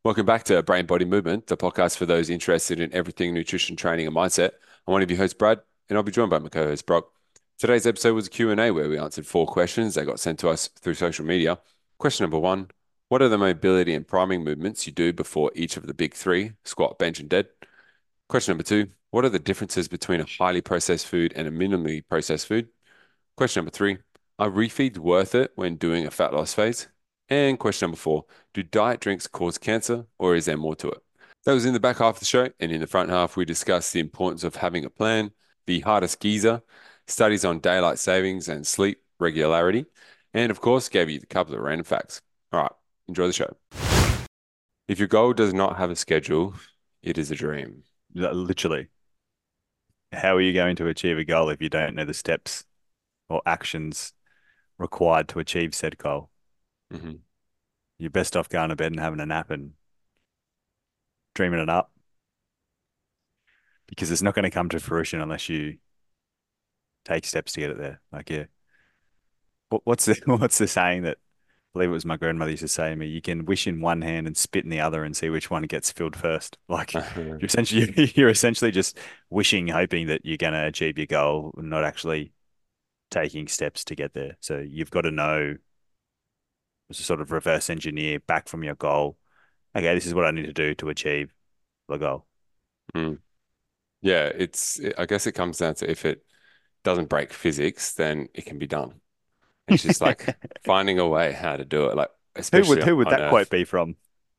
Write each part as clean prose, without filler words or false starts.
Welcome back to Brain Body Movement, the podcast for those interested in everything nutrition, training, and mindset. I'm one of your hosts, Brad, and I'll be joined by my co-host, Brock. Today's episode was a Q&A where we answered four questions that got sent to us through social media. Question number one, what are the mobility and priming movements you do before each of the big three, squat, bench, and dead? Question number two, what are the differences between a highly processed food and a minimally processed food? Question number three, are refeeds worth it when doing a fat loss phase? And question number four, do diet drinks cause cancer or is there more to it? That was in the back half of the show. And in the front half, we discussed the importance of having a plan, the hardest geezer, studies on daylight savings and sleep regularity, and of course, gave you a couple of random facts. All right, enjoy the show. If your goal does not have a schedule, it is a dream. Literally, how are you going to achieve a goal if you don't know the steps or actions required to achieve said goal? Hmm. You're best off going to bed and having a nap and dreaming it up because it's not going to come to fruition unless you take steps to get it there. Like, yeah, what's the what's the saying that I believe it was my grandmother used to say to me? You can wish in one hand and spit in the other and see which one gets filled first. Like, you're essentially just wishing, hoping that you're going to achieve your goal, not actually taking steps to get there. So you've got to know, sort of reverse engineer back from your goal. Okay, this is what I need to do to achieve the goal. Mm. Yeah, I guess it comes down to if it doesn't break physics, then it can be done. It's just like finding a way how to do it, like who especially would who would on that quote Earth. be from?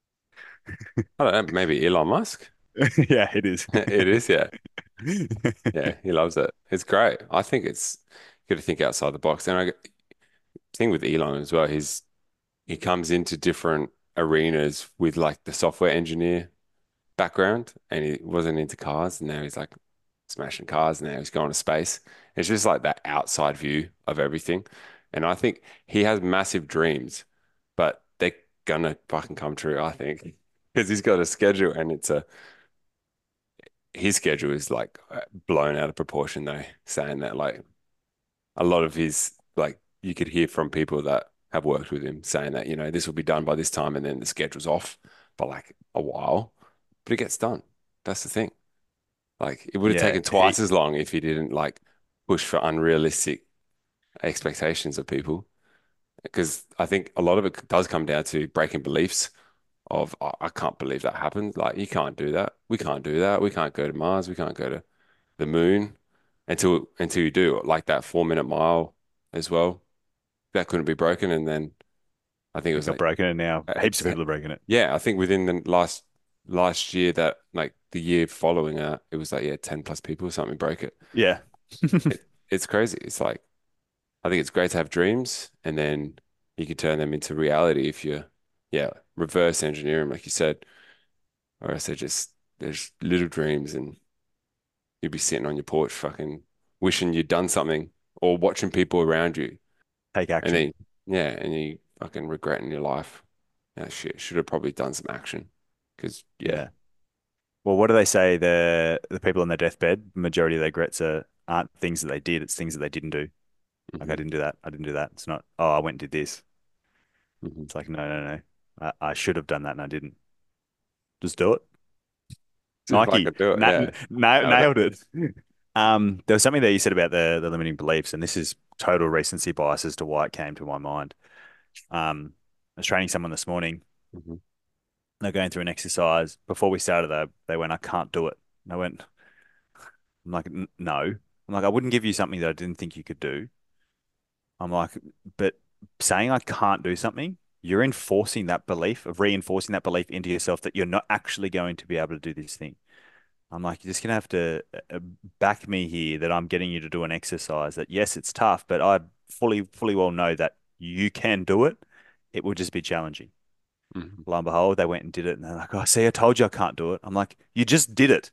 I don't know, maybe Elon Musk. Yeah, it is. It is, yeah. Yeah, he loves it. It's great. I think it's good to think outside the box. And I think with Elon as well, he comes into different arenas with like the software engineer background and he wasn't into cars and now he's like smashing cars and now he's going to space. It's just like that outside view of everything. And I think he has massive dreams, but they're gonna fucking come true, I think. Because he's got a schedule and his schedule is like blown out of proportion though, saying that like a lot of his like you could hear from people that have worked with him saying that, this will be done by this time and then the schedule's off by like a while, but it gets done. That's the thing. Like it would have Yeah, taken twice as long if he didn't like push for unrealistic expectations of people. Because I think a lot of it does come down to breaking beliefs of I can't believe that happened. Like you can't do that. We can't do that. We can't go to Mars. We can't go to the moon until you do. Like that 4 minute mile as well. That couldn't be broken. And then I think it it was got like broken, and now uh, heaps of people are breaking it. yeah, I think within the last year that like the year following that, it was like yeah, 10 plus people or something broke it. Yeah, It's crazy. It's like I think it's great to have dreams and then you can turn them into reality if you yeah, reverse engineer them like you said. Or else they're just there's little dreams and you'd be sitting on your porch fucking wishing you'd done something or watching people around you take and action. then yeah, and you fucking regretting your life. Yeah, shit, should have probably done some action. Because yeah. Yeah. Well, what do they say? The people on their deathbed, majority of their regrets aren't things that they did; it's things that they didn't do. Like I Hmm. didn't do that. I didn't do that. It's not. Oh, I went and did this. Hmm. It's like no, no, no. I should have done that and I didn't. Just do it. See if I Nike, could do it. Yeah. Nailed it. nailed it. There was something that you said about the limiting beliefs, and this is total recency bias as to why it came to my mind. I was training someone this morning. Hmm. They're going through an exercise. Before we started, they went, "I can't do it." And I'm like, No." I'm like, "I wouldn't give you something that I didn't think you could do." I'm like, "But saying I can't do something, you're enforcing that belief of reinforcing that belief into yourself that you're not actually going to be able to do this thing." I'm like, "You're just gonna have to back me here that I'm getting you to do an exercise that yes, it's tough, but I fully well know that you can do it. It will just be challenging." Hmm. Lo and behold, they went and did it, and they're like, "Oh, see, I told you I can't do it." I'm like, "You just did it.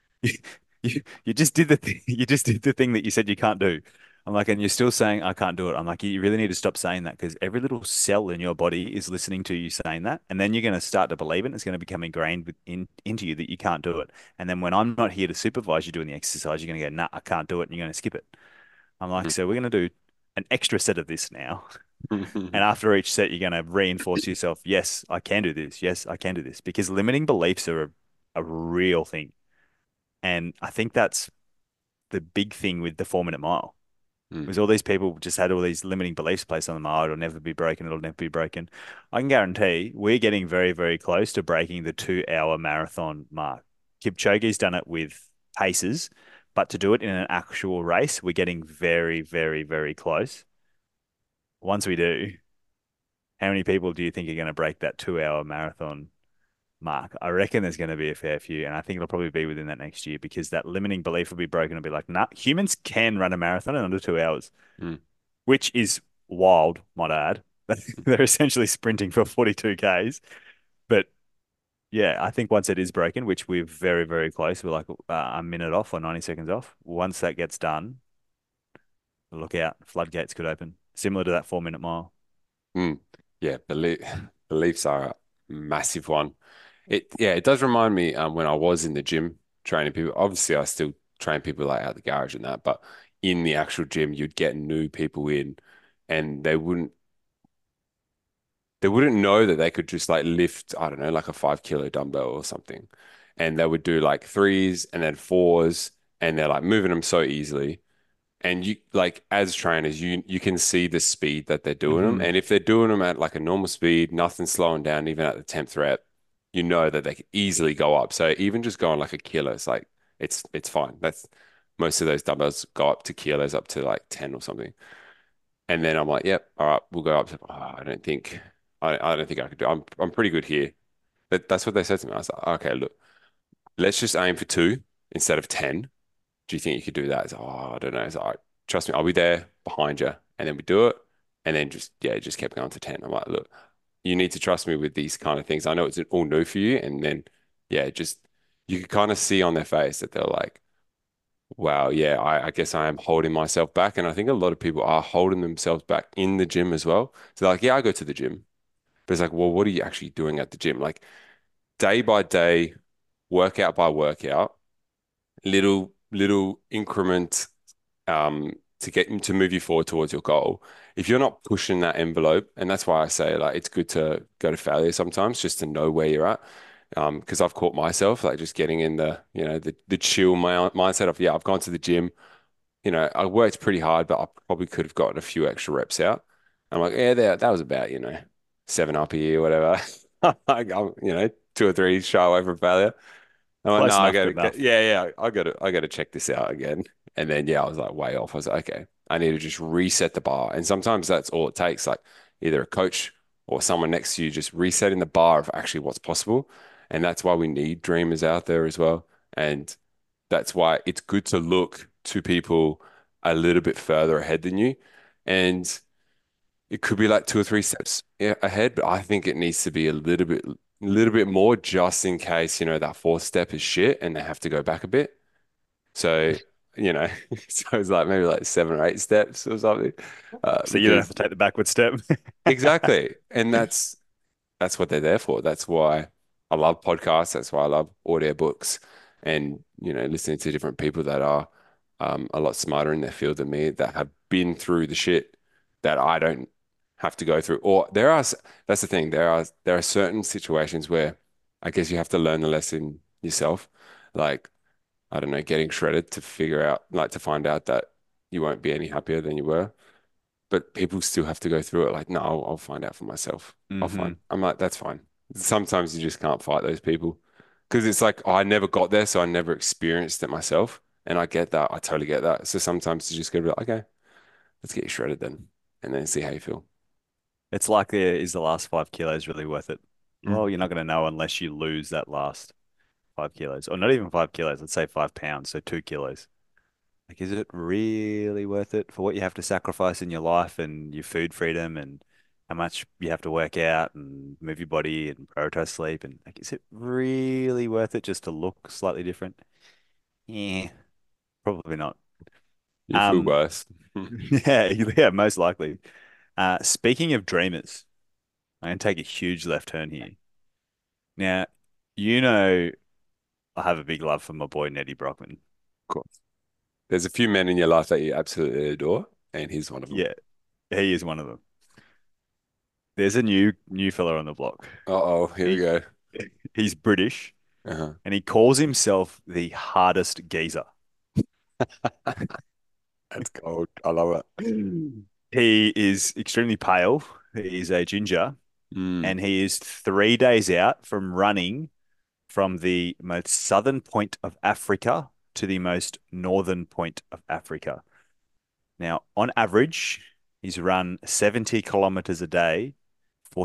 You just did the thing. You just did the thing that you said you can't do." I'm like, "And you're still saying I can't do it." I'm like, "You really need to stop saying that because every little cell in your body is listening to you saying that, and then you're going to start to believe it. And it's going to become ingrained into you that you can't do it. And then when I'm not here to supervise you doing the exercise, you're going to go, 'Nah, I can't do it,' and you're going to skip it." I'm like, "So we're going to do an extra set of this now." And after each set, you're going to reinforce yourself. Yes, I can do this. Yes, I can do this. Because limiting beliefs are a real thing. And I think that's the big thing with the 4 minute mile. Mm. Was all these people just had all these limiting beliefs placed on them. Oh, it'll never be broken. It'll never be broken. I can guarantee we're getting very, very close to breaking the 2 hour marathon mark. Kipchoge's done it with paces, but to do it in an actual race, we're getting very, very, very close. Once we do, how many people do you think are going to break that 2 hour marathon mark? I reckon there's going to be a fair few, and I think it'll probably be within that next year because that limiting belief will be broken. It'll be like, nah, humans can run a marathon in under 2 hours, Mm. which is wild, might I add. They're essentially sprinting for 42 Ks. But yeah, I think once it is broken, which we're very, very close, we're like a minute off or 90 seconds off. Once that gets done, look out, floodgates could open, similar to that 4 minute mile. Mm. Yeah, beliefs are a massive one. It does remind me when I was in the gym training people. Obviously, I still train people like out the garage and that, but in the actual gym, you'd get new people in, and they wouldn't know that they could just like lift, I don't know, like a 5 kilo dumbbell or something. And they would do like threes and then fours, and they're like moving them so easily. And you like as trainers, you can see the speed that they're doing them. Hmm. And if they're doing them at like a normal speed, nothing slowing down, even at the 10th rep, you know that they could easily go up. So even just going like a kilo, it's like it's fine. That's most of those dumbbells go up to kilos up to like 10 or something. And then I'm like, yep, all right, we'll go up to I don't think I could do. I'm pretty good here. That's what they said to me. I was like, okay, look, let's just aim for two instead of 10. Do you think you could do that? It's like, oh, I don't know. It's like, all right, trust me, I'll be there behind you. And then we do it. And then just kept going to 10. I'm like, look, you need to trust me with these kind of things. I know it's all new for you. And then, just you could kind of see on their face that they're like, wow, yeah, I guess I am holding myself back. And I think a lot of people are holding themselves back in the gym as well. So they're like, yeah, I go to the gym. But it's like, well, what are you actually doing at the gym? Like day by day, workout by workout, little increment to get to move you forward towards your goal. If you're not pushing that envelope, and that's why I say like it's good to go to failure sometimes just to know where you're at. Because I've caught myself like just getting in the chill mindset of I've gone to the gym, I worked pretty hard, but I probably could have gotten a few extra reps out. I'm like, yeah, that was about, 7 up a year, whatever. Like, I'm, 2 or 3 shy away from failure. I'm like, no, Close I enough, got good to, enough. yeah, I got to check this out again. And then, I was like way off. I was like, okay, I need to just reset the bar. And sometimes that's all it takes, like either a coach or someone next to you just resetting the bar of actually what's possible. And that's why we need dreamers out there as well. And that's why it's good to look to people a little bit further ahead than you. And it could be like 2 or 3 steps ahead, but I think it needs to be a little bit more just in case, that fourth step is shit and they have to go back a bit. So, you know, so it's like maybe like 7 or 8 steps or something. So you don't have Because to take the backward step. exactly. And that's what they're there for. That's why I love podcasts. That's why I love audiobooks and, listening to different people that are a lot smarter in their field than me that have been through the shit that I don't have to go through. Or that's the thing. There are certain situations where I guess you have to learn the lesson yourself. Like, I don't know, getting shredded to figure out, like to find out that you won't be any happier than you were, but people still have to go through it. Like, no, I'll find out for myself. I'll find. Hmm. I'm like, that's fine. Sometimes you just can't fight those people because it's like, oh, I never got there, so I never experienced it myself. And I get that. I totally get that. So sometimes you just gotta be like, okay, let's get you shredded then, and then see how you feel. It's like, is the last 5 kilos really worth it? Mm. Well, you're not going to know unless you lose that last 5 kilos, or not even 5 kilos. Let's say 5 pounds, so 2 kilos. Like, is it really worth it for what you have to sacrifice in your life and your food freedom and how much you have to work out and move your body and prioritize sleep? And like, is it really worth it just to look slightly different? Yeah, probably not. You feel Um, worse. yeah, yeah, most likely. Speaking of dreamers, I'm gonna take a huge left turn here. Now, you know, I have a big love for my boy Nettie Brockman. Cool. There's a few men in your life that you absolutely adore, and he's one of them. Yeah, he is one of them. There's a new fella on the block. Uh-oh, here we He go. he's British Uh-huh. and he calls himself the hardest geezer. That's cold. I love it. He is extremely pale. He's a ginger, Mm. and he is 3 days out from running from the most southern point of Africa to the most northern point of Africa. Now, on average, he's run 70 kilometers a day for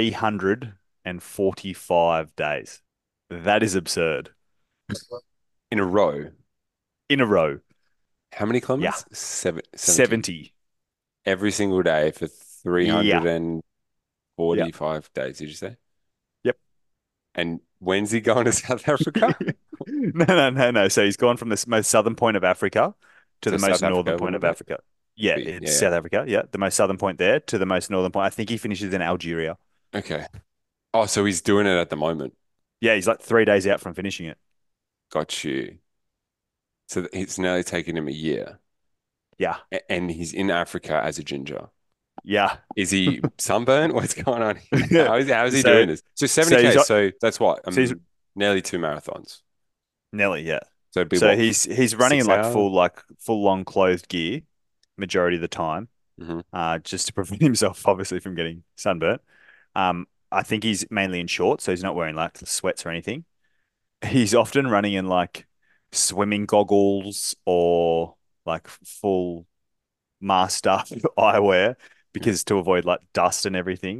345 days. That is absurd. In a row. In a row. How many Yeah. kilometers? 70. 70. Every single day for Yeah. 345 Yeah. days, did you say? Yep. And when's he going to South Africa? No. So he's gone from the most southern point of Africa to To the most South northern Africa, point wouldn't of it Africa. Yeah, be? it's Yeah. South Africa. Yeah, the most southern point there to the most northern point. I think he finishes in Algeria. Okay. Oh, so he's doing it at the moment. Yeah, he's like 3 days out from finishing it. Got you. So it's nearly taken him a year. Yeah, And he's in Africa as a ginger. yeah. Is he sunburnt? What's going on here? How is he So, doing this? So so he's 70K, so that's what? so he's Nearly two marathons. Nelly. Yeah. So it'd be So what, he's running in 6 hours? like full long clothed gear majority of the time, Hmm. just to prevent himself obviously from getting sunburnt. I think he's mainly in shorts, so he's not wearing like sweats or anything. He's often running in like swimming goggles or like full masked up eyewear because to avoid like dust and everything.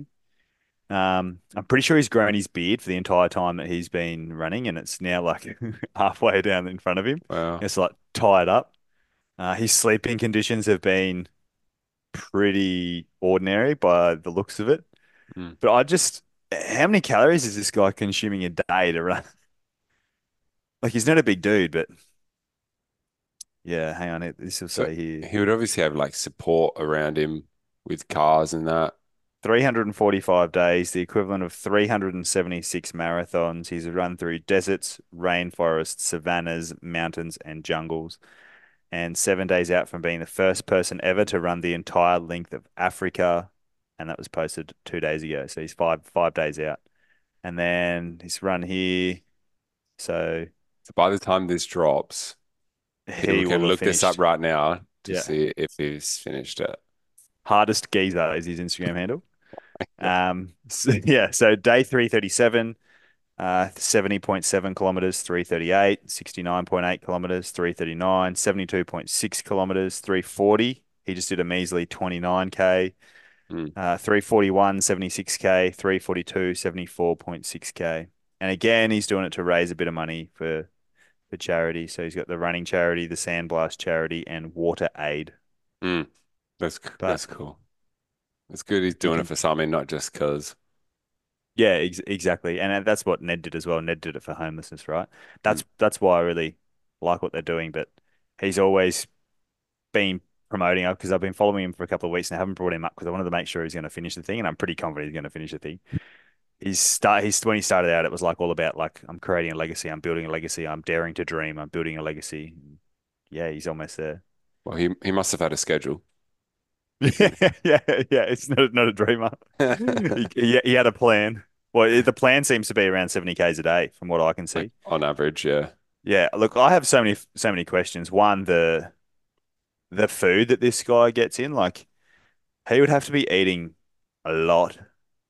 I'm pretty sure he's grown his beard for the entire time that he's been running, and it's now like halfway down in front of him. Wow. It's like tied up. His sleeping conditions have been pretty ordinary by the looks of it. Mm. But how many calories is this guy consuming a day to run? Like he's not a big dude, but yeah, hang on. This will So say here he would obviously have like support around him with cars and that. 345 days, the equivalent of 376 marathons. He's run through deserts, rainforests, savannas, mountains, and jungles. And 7 days out from being the first person ever to run the entire length of Africa. And that was posted 2 days ago. So he's five days out. And then he's run here. So So by the time this drops, people he can will have look this up finished. right now to Yeah. see if he's finished it. Hardest geezer is his Instagram handle. So day 337, 70.7 kilometers, 338, 69.8 kilometers, 339, 72.6 kilometers, 340. He just did a measly 29K, Mm, 341, 76K, 342, 74.6K. And again, he's doing it to raise a bit of money for charity. So he's got the running charity, the Sandblast charity, and Water Aid. mm. But That's cool. It's good he's you doing it can for something, not just because. Yeah, exactly. And that's what Ned did as well. Ned did it for homelessness, right? Mm. That's why I really like what they're doing. But he's always been promoting up because I've been following him for a couple of weeks and I haven't brought him up because I wanted to make sure he's going to finish the thing, and I'm pretty confident he's going to finish the thing. He's when he started out, it was like all about like I'm creating a legacy, I'm building a legacy, I'm daring to dream, I'm building a legacy. Yeah, he's almost there. Well, he must have had a schedule. Yeah, yeah. It's not a dreamer. He had a plan. Well, the plan seems to be around 70 Ks a day, from what I can Like see. on average, yeah. Yeah, look, I have so many questions. One, the food that this guy gets in, like he would have to be eating a lot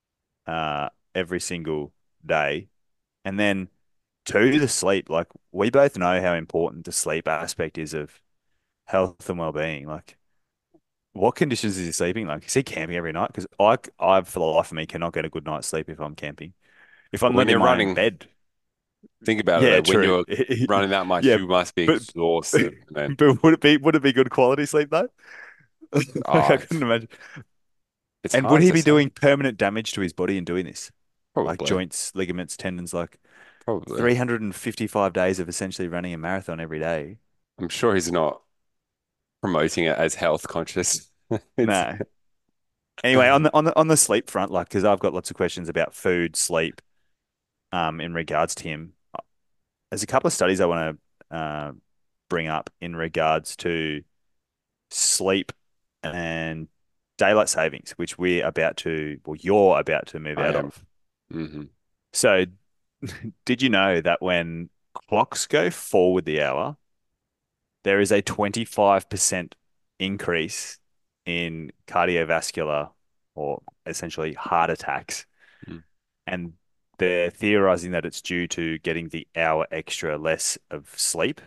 every single day. And then two, the sleep. Like we both know how important the sleep aspect is of health and well-being. Like what conditions is he sleeping like? Is he camping every night? Because I for the life of me cannot get a good night's sleep if I'm camping. If I'm But when not in you're my own running, bed. think about it Yeah, though. When true. you're running that much, Yeah, you must be but exhausted, man. but would it be good quality sleep though? Like I Ah, couldn't imagine. it's And would hard he to be say. doing permanent damage to his body in doing this? Like Probably, joints, ligaments, tendons, like probably. 355 days of essentially running a marathon every day. I'm sure he's not promoting it as health conscious. It's No. Anyway, on the sleep front, like because I've got lots of questions about food, sleep, in regards to him. There's a couple of studies I want to bring up in regards to sleep and daylight savings, which you're about to move I out am. of. Hmm. So, did you know that when clocks go forward the hour, there is a 25% increase in cardiovascular or essentially heart attacks? Mm. And they're theorizing that it's due to getting the hour extra less of sleep.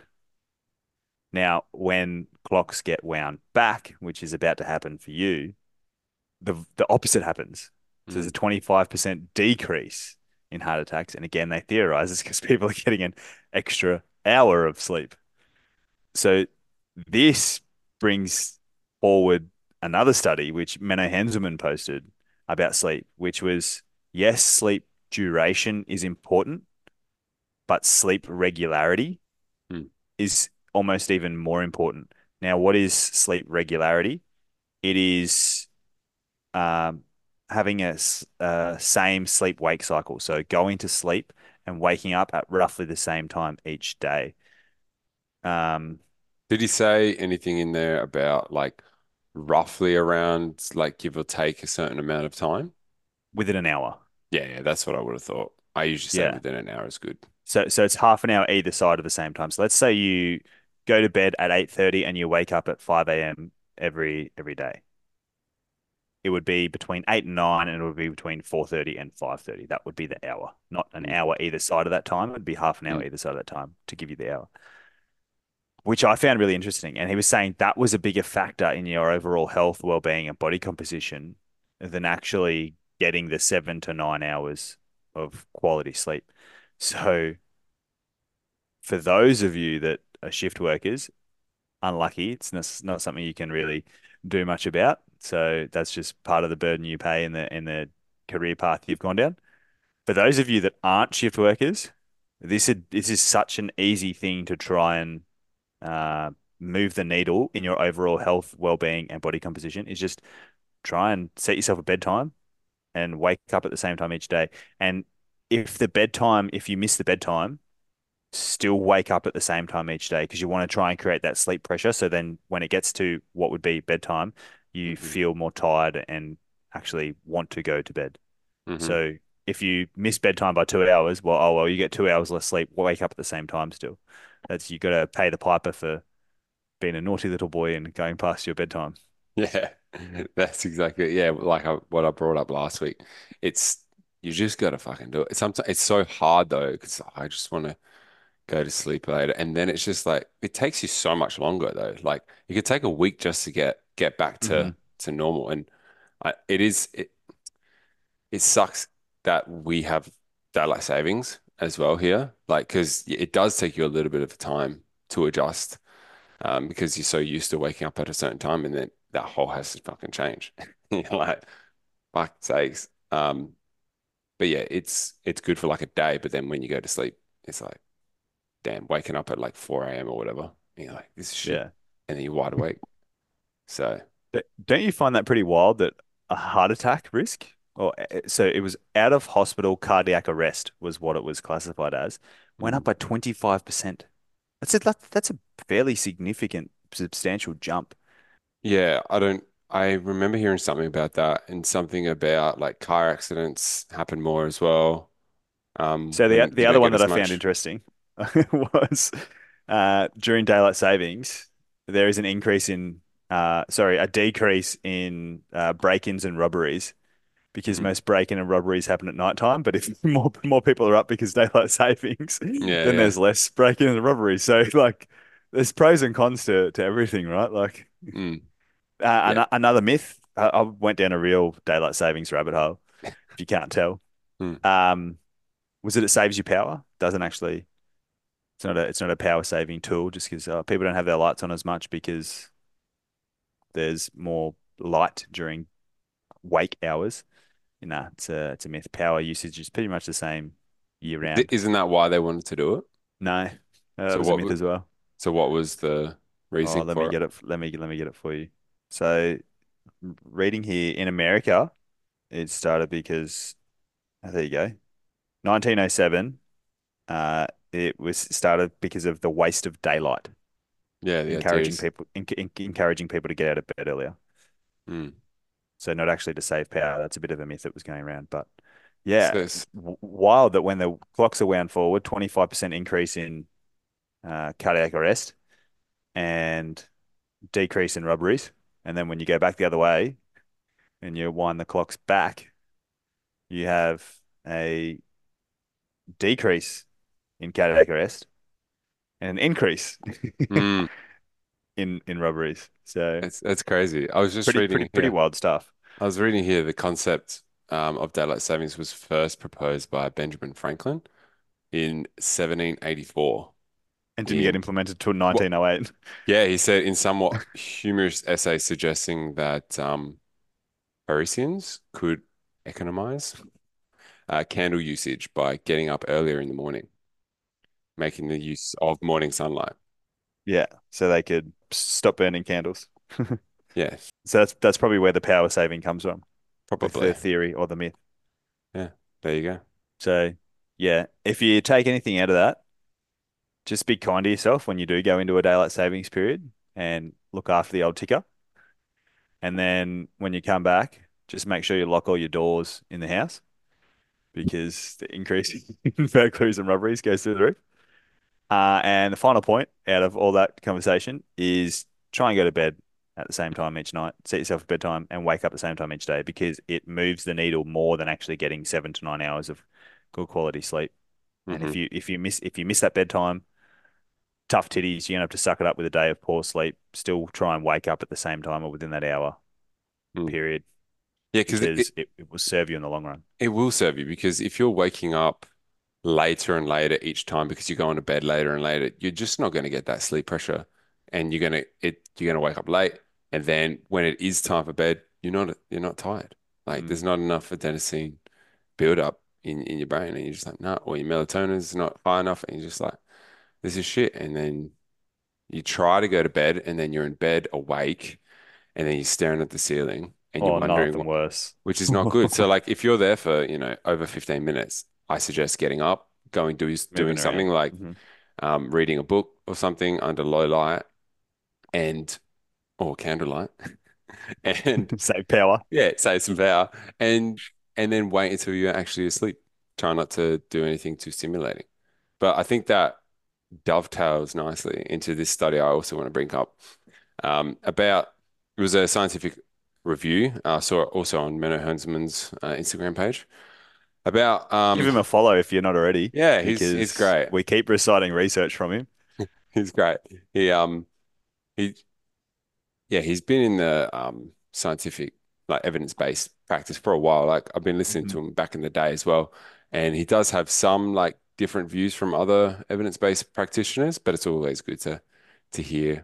Now, when clocks get wound back, which is about to happen for you, the opposite happens. So there's a Mm. 25% decrease in heart attacks. And again, they theorize it's because people are getting an extra hour of sleep. So this brings forward another study which Menno Henselman posted about sleep, which was yes, sleep duration is important, but sleep regularity Mm. is almost even more important. Now, what is sleep regularity? It is um, having a same sleep wake cycle. So going to sleep and waking up at roughly the same time each day. Um, Did he say anything in there about like roughly around like give or take a certain amount of time? Within an hour. Yeah, yeah, that's what I would have thought. I usually say Yeah. within an hour is good. So it's half an hour either side of the same time. So let's say you go to bed at 8:30 and you wake up at 5 a.m. every day. It would be between 8 and 9 and it would be between 4:30 and 5:30. That would be the hour, not an Mm. hour either side of that time. It would be half an hour Mm. either side of that time to give you the hour, which I found really interesting. And he was saying that was a bigger factor in your overall health, well-being, and body composition than actually getting the 7 to 9 hours of quality sleep. So for those of you that are shift workers, unlucky. It's not something you can really do much about. So that's just part of the burden you pay in the career path you've gone down. For those of you that aren't shift workers, this is such an easy thing to try and uh, move the needle in your overall health, well-being, and body composition. Is just try and set yourself a bedtime and wake up at the same time each day. And if you miss the bedtime, still wake up at the same time each day because you want to try and create that sleep pressure. So then when it gets to what would be bedtime, you Hmm. feel more tired and actually want to go to bed. Hmm. So if you miss bedtime by 2 hours, well, you get 2 hours less sleep, wake up at the same time still. That's you got to pay the piper for being a naughty little boy and going past your bedtime. Yeah, that's exactly it. Yeah, what I brought up last week. It's you just gotta fucking do it. Sometimes it's so hard though because I just want to go to sleep later, and then it's just like it takes you so much longer though. Like you could take a week just to get back Hmm. to normal, and it sucks that we have daylight savings as well here, like because it does take you a little bit of time to adjust, because you're so used to waking up at a certain time, and then that whole has to fucking change. You're like, fuck sakes. But yeah, it's good for like a day, but then when you go to sleep, it's like, damn, waking up at like 4 a.m. or whatever. And you're like, this is shit. Yeah. And then you're wide awake. So, Don't you find that pretty wild that a heart attack risk, so it was out of hospital cardiac arrest was what it was classified as, went up mm. by 25%. That's a fairly significant, substantial jump. Yeah, I remember hearing something about that and something about like car accidents happen more as well, So when the you other don't one get that as I found much. interesting was during daylight savings, there is an increase in a decrease in break-ins and robberies because Mm. most break-in and robberies happen at night time. But if more people are up because daylight savings, Yeah, then yeah. there's less break-in and robberies. So like, there's pros and cons to everything, right? Like Mm. Yeah. another myth. I went down a real daylight savings rabbit hole. If you can't tell, Mm. um, was it saves you power? Doesn't actually. It's not a power saving tool just because people don't have their lights on as much because there's more light during wake hours. It's a myth. Power usage is pretty much the same year round. Isn't that why they wanted to do it? No, that So was a what myth as well. so what was the Oh, reasoning let me for it? get it. Let me get it for you. So, reading here in America, it started because there you go. 1907. It was started because of the waste of daylight, Yeah, the ideas. encouraging people to get out of bed earlier. Mm. So not actually to save power. That's a bit of a myth that was going around. But yeah, So wild that when the clocks are wound forward, 25% increase in cardiac arrest and decrease in rubberies. And then when you go back the other way and you wind the clocks back, you have a decrease in cardiac arrest and an increase mm, in rubberies. So that's crazy. I was just reading pretty here. wild stuff. I was reading here the concept of daylight savings was first proposed by Benjamin Franklin in 1784. And didn't get In implemented till what? 1908. Yeah, he said in somewhat humorous essay suggesting that Parisians could economize candle usage by getting up earlier in the morning, making the use of morning sunlight. Yeah, so they could stop burning candles. Yeah, So that's probably where the power saving comes from with the probably. theory or the myth. Yeah, there you go. So yeah, if you take anything out of that, just be kind to yourself when you do go into a daylight savings period and look after the old ticker. And then when you come back, just make sure you lock all your doors in the house because the increase in burglaries and robberies goes through the roof. And the final point out of all that conversation is try and go to bed at the same time each night. Set yourself a bedtime and wake up at the same time each day because it moves the needle more than actually getting 7 to 9 hours of good quality sleep. And Hmm. if you miss that bedtime, tough titties, you're gonna have to suck it up with a day of poor sleep. Still try and wake up at the same time or within that hour Mm. period Yeah, because because it will serve you in the long run. it will serve you because if you're waking up later and later each time because you're going to bed later and later, you're just not going to get that sleep pressure, and you're gonna wake up late, and then when it is time for bed, you're not tired. Like Mm. there's not enough adenosine build up in your brain, and you're just like, no, or your melatonin's not high enough, and you're just like, this is shit. And then you try to go to bed, and then you're in bed awake, and then you're staring at the ceiling, and you're Oh, wondering nothing what, worse. which is not good. So like if you're there for, over 15 minutes, I suggest getting up, doing Moving something around. like Hmm. reading a book or something under low light and or candlelight and Save power. yeah, save some power and then wait until you're actually asleep. Try not to do anything too stimulating. But I think that dovetails nicely into this study I also want to bring up about it was a scientific review. I saw it also on Menno Hensman's Instagram page about Give him a follow if you're not already, yeah, he's because great. we keep reciting research from him. He's great. He yeah, he's been in the scientific, like evidence-based practice for a while. Like I've been listening Hmm. to him back in the day as well, and he does have some like different views from other evidence-based practitioners, but it's always good to hear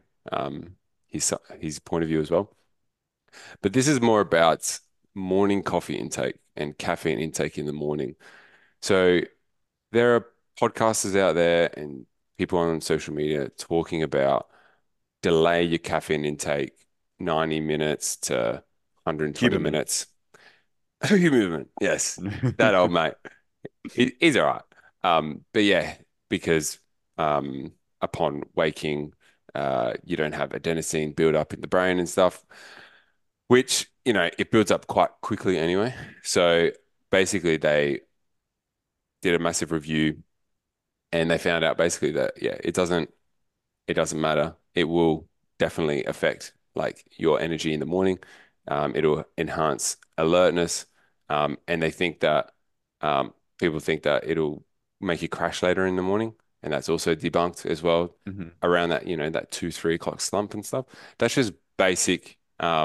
his point of view as well. But this is more about morning coffee intake and caffeine intake in the morning. So there are podcasters out there and people on social media talking about delay your caffeine intake 90 minutes to 120 Huberman. minutes. Movement, yes, that old mate. He's all right. But yeah, because upon waking, you don't have adenosine build up in the brain and stuff, which, it builds up quite quickly anyway. So basically, they did a massive review and they found out basically that, yeah, it doesn't matter. It will definitely affect like your energy in the morning. It'll enhance alertness. And they think that people think that it'll make you crash later in the morning. And that's also debunked as well Hmm. around that, that 2, 3 o'clock slump and stuff. That's just basic,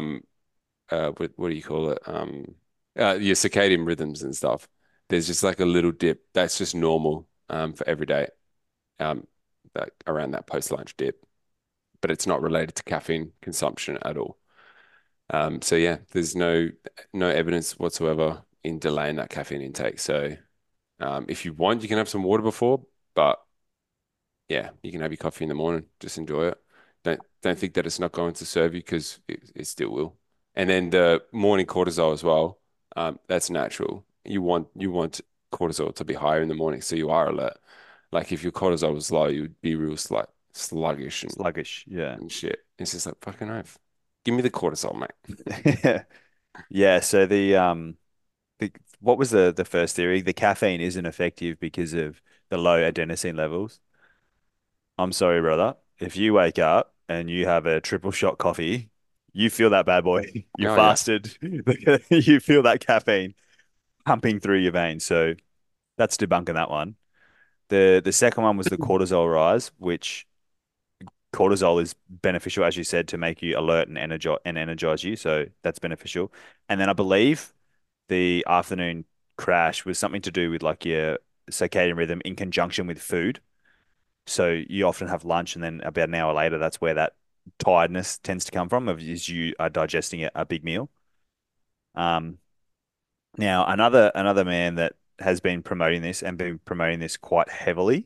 what do you call it? Your circadian rhythms and stuff. There's just like a little dip. That's just normal for every day, um, around that post-lunch dip, but it's not related to caffeine consumption at all. So yeah, there's no evidence whatsoever in delaying that caffeine intake. So if you want, you can have some water before, but yeah, you can have your coffee in the morning. Just enjoy it. Don't think that it's not going to serve you because it still will. And then the morning cortisol as well. That's natural. You want cortisol to be higher in the morning, so you are alert. Like if your cortisol was low, you'd be real sluggish Sluggish. Yeah. and shit. It's just like fucking oath. Give me the cortisol, mate. Yeah, so the what was the first theory? The caffeine isn't effective because of the low adenosine levels. I'm sorry, brother. If you wake up and you have a triple shot coffee, you feel that bad boy. You Oh yeah. fasted. You feel that caffeine pumping through your veins. So that's debunking that one. The second one was the cortisol rise, which cortisol is beneficial, as you said, to make you alert and energize you. So that's beneficial. And then I believe the afternoon crash was something to do with like your circadian rhythm in conjunction with food. So you often have lunch, and then about an hour later, that's where that tiredness tends to come from, as you are digesting a big meal. Um, Now another man that has been promoting this and been promoting this quite heavily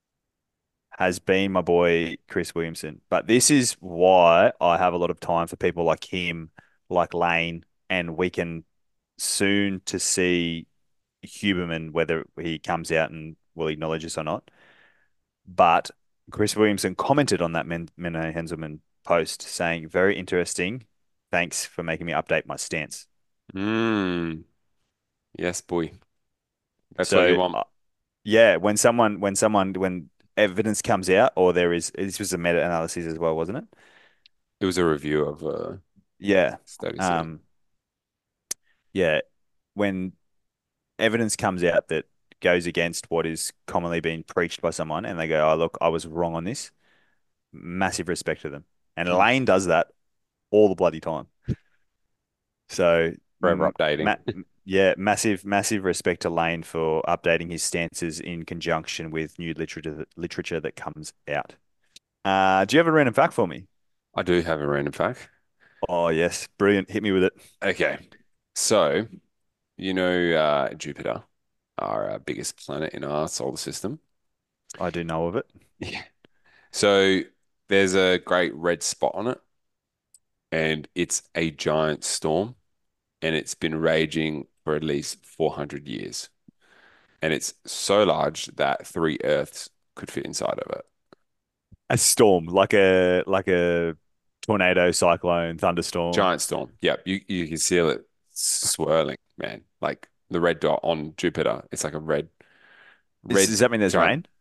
has been my boy Chris Williamson. But this is why I have a lot of time for people like him, like Lane, and we can soon to see Huberman, whether he comes out and will acknowledge this or not. But Chris Williamson commented on that Menno Henselman post saying, very interesting. Thanks for making me update my stance. Mm, yes, boy. That's what you So, want. yeah, when evidence comes out, or there is, this was a meta analysis as well, wasn't it? It was a review of Yeah. studies. Yeah. Um, yeah. When evidence comes out that goes against what is commonly being preached by someone and they go, oh, look, I was wrong on this, massive respect to them. And Mm. Lane does that all the bloody time. So, Forever updating. yeah, massive respect to Lane for updating his stances in conjunction with new literature that comes out. Do you have a random fact for me? I do have a random fact. Oh, yes, brilliant. Hit me with it. Okay. So, Jupiter, our biggest planet in our solar system. I do know of it. Yeah. So there's a great red spot on it, and it's a giant storm, and it's been raging for at least 400 years. And it's so large that three Earths could fit inside of it. A storm, like a tornado, cyclone, thunderstorm. Giant storm. Yep, you can see it swirling, man. Like the red dot on Jupiter. It's like a red Does that mean there's giant. rain?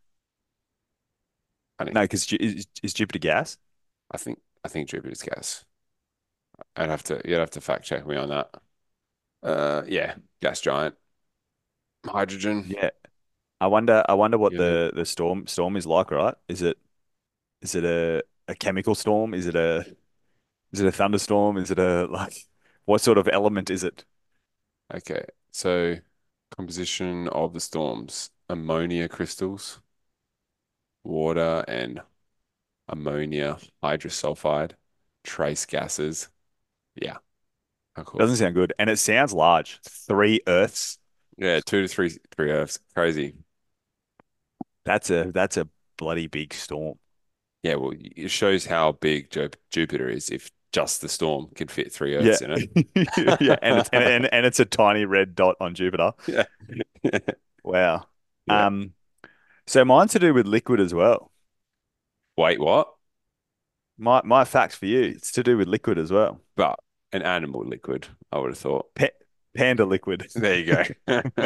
I think No, because is Jupiter gas? I think Jupiter's gas. You'd have to fact check me on that. Yeah, gas giant. Hydrogen, Yeah. I wonder what helium. the storm is like, right? Is it a chemical storm? Is it a thunderstorm? Is it a like what sort of element is it? Okay, so composition of the storms: ammonia crystals, water and ammonia hydrosulfide, trace gases. Yeah, how cool. Doesn't sound good. And it sounds large. Three Earths. Yeah, two to three Earths. Crazy. That's a bloody big storm. Yeah, well, it shows how big Jupiter is if just the storm can fit three Yeah. Earths in it. Yeah, and it's a tiny red dot on Jupiter. Yeah. Wow. Yeah. Um, so mine's to do with liquid as well. Wait, what? My fact for you, it's to do with liquid as well. But an animal liquid, I would have thought. Pa Panda liquid. There you go.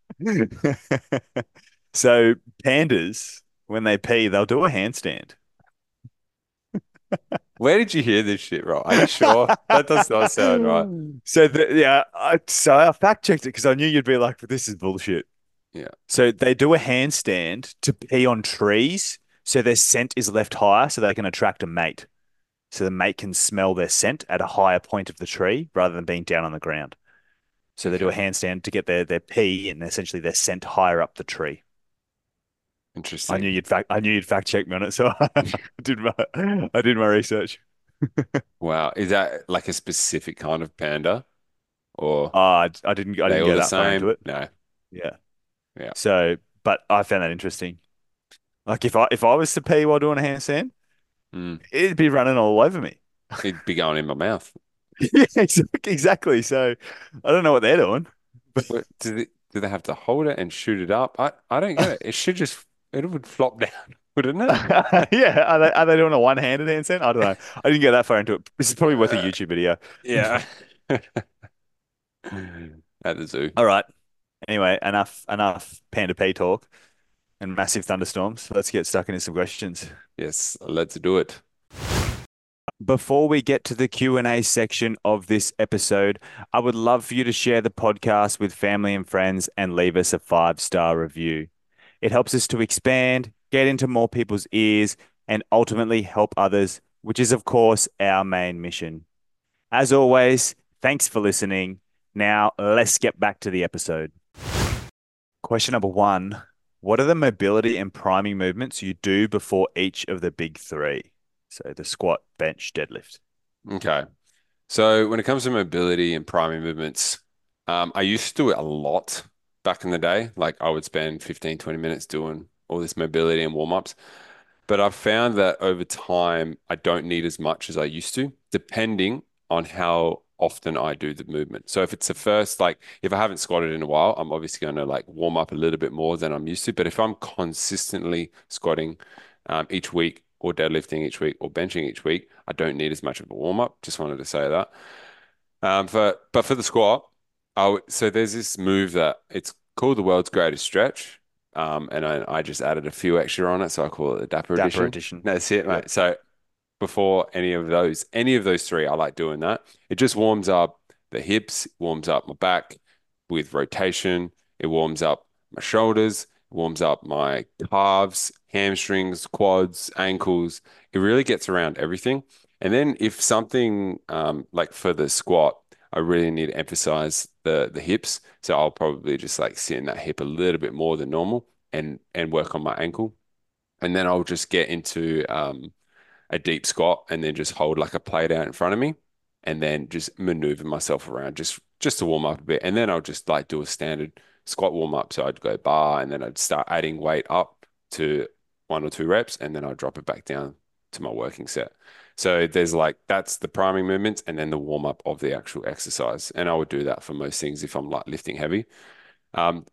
So pandas, when they pee, they'll do a handstand. Where did you hear this shit, Rob? Are you sure? That does not sound right. So I fact checked it because I knew you'd be like, "This is bullshit." Yeah. So they do a handstand to pee on trees, so their scent is left higher, so they can attract a mate. So the mate can smell their scent at a higher point of the tree rather than being down on the ground. So they do a Okay. handstand to get their pee and essentially their scent higher up the tree. Interesting. I knew you'd fact check me on it, so I did my research. Wow. Is that like a specific kind of panda or I they didn't all go the that far into same? it. No. Yeah. Yeah. So, but I found that interesting. Like if I was to pee while doing a handstand, Mm. it'd be running all over me. It'd be going in my mouth. Yeah, exactly. So I don't know what they're doing. But What, do they have to hold it and shoot it up? I don't get it. It would flop down, wouldn't it? yeah, are they doing a one-handed handstand? I don't know. I didn't get that far into it. This is probably worth a Uh, YouTube video. yeah. At the zoo. All right. Anyway, enough Panda P talk and massive thunderstorms. Let's get stuck into some questions. Yes, let's do it. Before we get to the Q&A section of this episode, I would love for you to share the podcast with family and friends and leave us a 5-star review. It helps us to expand, get into more people's ears, and ultimately help others, which is, of course, our main mission. As always, thanks for listening. Now, let's get back to the episode. Question number one. What are the mobility and priming movements you do before each of the big three? So the squat, bench, deadlift. Okay. So when it comes to mobility and primary movements, I used to do it a lot back in the day. Like I would spend 15, 20 minutes doing all this mobility and warm-ups. But I've found that over time, I don't need as much as I used to, depending on how often I do the movement. So if it's the first, like if I haven't squatted in a while, I'm obviously going to like warm up a little bit more than I'm used to. But if I'm consistently squatting each week or deadlifting each week or benching each week, I don't need as much of a warm up. Just wanted to say that. But for the squat, so there's this move that it's called the world's greatest stretch. And I just added a few extra on it, so I call it the Dapper Dapper Edition. edition. That's it, Yep. mate. So before any of those three, I like doing that. It just warms up the hips, warms up my back with rotation. It warms up my shoulders, it warms up my calves, hamstrings, quads, ankles. It really gets around everything. And then if something like for the squat, I really need to emphasize the hips. So I'll probably just like sit in that hip a little bit more than normal and work on my ankle. And then I'll just get into a deep squat and then just hold like a plate out in front of me and then just maneuver myself around just to warm up a bit. And then I'll just like do a standard squat warm up. So I'd go bar and then I'd start adding weight up to 1 or 2 reps and then I'll drop it back down to my working set. So there's like that's the priming movements and then the warm up of the actual exercise. And I would do that for most things if I'm like lifting heavy. Um,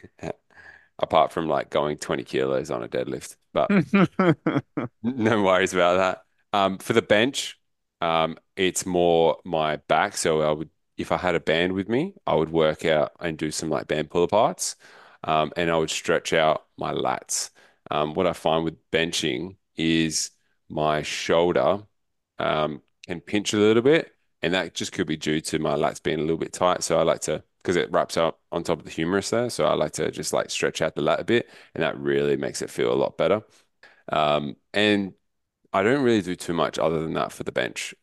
apart from like going 20 kilos on a deadlift. But no worries about that. For the bench, it's more my back. So if I had a band with me, I would work out and do some like band pull aparts, and I would stretch out my lats. What I find with benching is my shoulder, can pinch a little bit, and that just could be due to my lats being a little bit tight. So I like to, because it wraps up on top of the humerus there. So I like to just like stretch out the lat a bit, and that really makes it feel a lot better. And I don't really do too much other than that for the bench.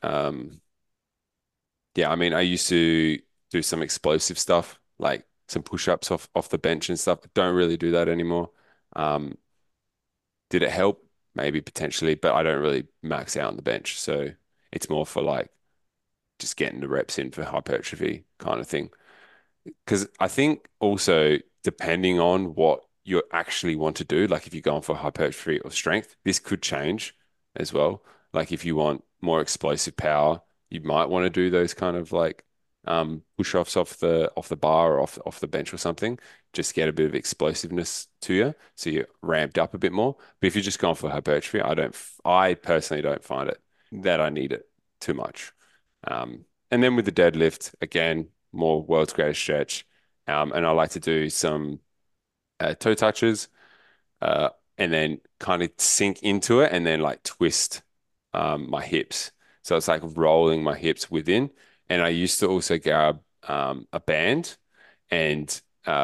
Yeah, I mean, I used to do some explosive stuff, like some push-ups off the bench and stuff. Don't really do that anymore. Um, did it help? Maybe potentially, but I don't really max out on the bench. So it's more for like just getting the reps in for hypertrophy kind of thing. Because I think also depending on what you actually want to do, like if you're going for hypertrophy or strength, this could change as well. Like if you want more explosive power, you might want to do those kind of like push-offs off the bar or off the bench or something. Just get a bit of explosiveness to you, so you're ramped up a bit more. But if you're just going for hypertrophy, I personally don't find it that I need it too much. And then with the deadlift, again, more world's greatest stretch. And I like to do some toe touches, and then kind of sink into it and then like twist my hips. So it's like rolling my hips within. And I used to also grab a band and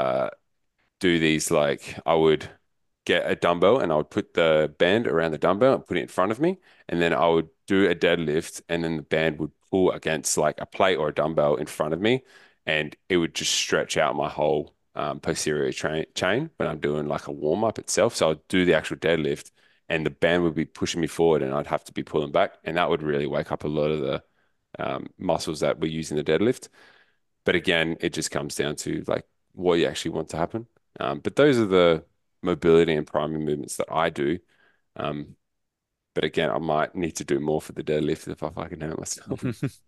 do these like I would get a dumbbell and I would put the band around the dumbbell and put it in front of me. And then I would do a deadlift and then the band would pull against like a plate or a dumbbell in front of me. And it would just stretch out my whole posterior chain when I'm doing like a warm up itself. So I'd do the actual deadlift and the band would be pushing me forward and I'd have to be pulling back. And that would really wake up a lot of the muscles that we use in the deadlift. But again, it just comes down to like what you actually want to happen. But those are the mobility and primary movements that I do. Um, but again, I might need to do more for the deadlift if I fucking hurt myself.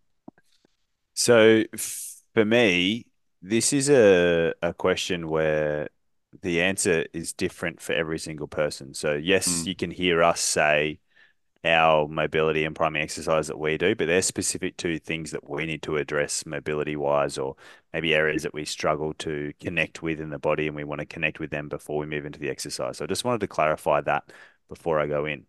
So for me, this is a question where the answer is different for every single person. So yes, Mm, you can hear us say our mobility and priming exercise that we do, but they're specific to things that we need to address mobility wise, or maybe areas that we struggle to connect with in the body and we want to connect with them before we move into the exercise. So I just wanted to clarify that before I go in.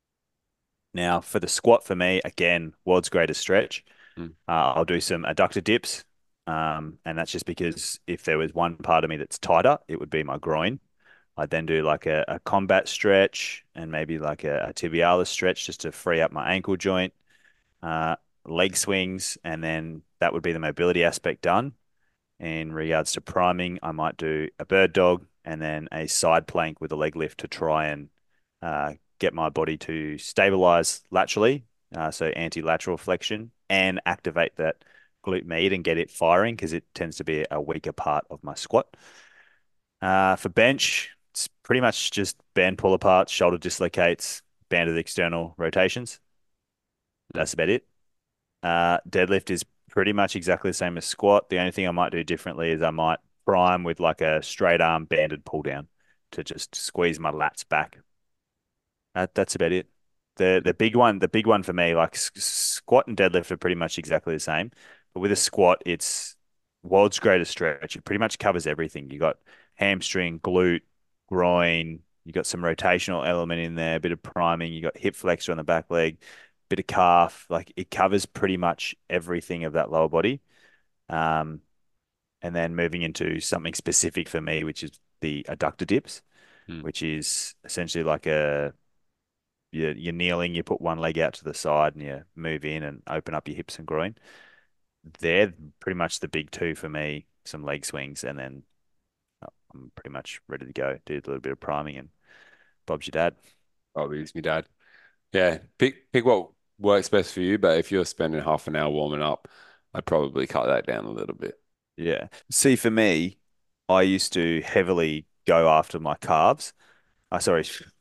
Now, for the squat, for me, again, world's greatest stretch. Mm. I'll do some adductor dips. And that's just because if there was one part of me that's tighter, it would be my groin. I'd then do like a combat stretch and maybe like a tibialis stretch just to free up my ankle joint, uh, leg swings, and then that would be the mobility aspect done. In regards to priming, I might do a bird dog and then a side plank with a leg lift to try and get my body to stabilize laterally, so anti-lateral flexion, and activate that glute med and get it firing because it tends to be a weaker part of my squat. For bench, it's pretty much just band pull apart, shoulder dislocates, banded external rotations. Mm. That's about it. Deadlift is pretty much exactly the same as squat. The only thing I might do differently is I might prime with like a straight arm banded pull down to just squeeze my lats back. That's about it. The big one for me, like squat and deadlift are pretty much exactly the same, but with a squat, it's world's greatest stretch. It pretty much covers everything. You got hamstring, glute, groin. You got some rotational element in there, a bit of priming. You got hip flexor on the back leg, bit of calf. Like it covers pretty much everything of that lower body. Um, and then moving into something specific for me, which is the adductor dips, Mm. which is essentially like you're kneeling, you put one leg out to the side and you move in and open up your hips and groin. They're pretty much the big two for me. Some leg swings, and then I'm pretty much ready to go. Do a little bit of priming, and Bob's your dad. Oh, it's me dad. Yeah, pick what works best for you, but if you're spending half an hour warming up, I'd probably cut that down a little bit. Yeah. See, for me, I used to heavily go after my calves. Sorry,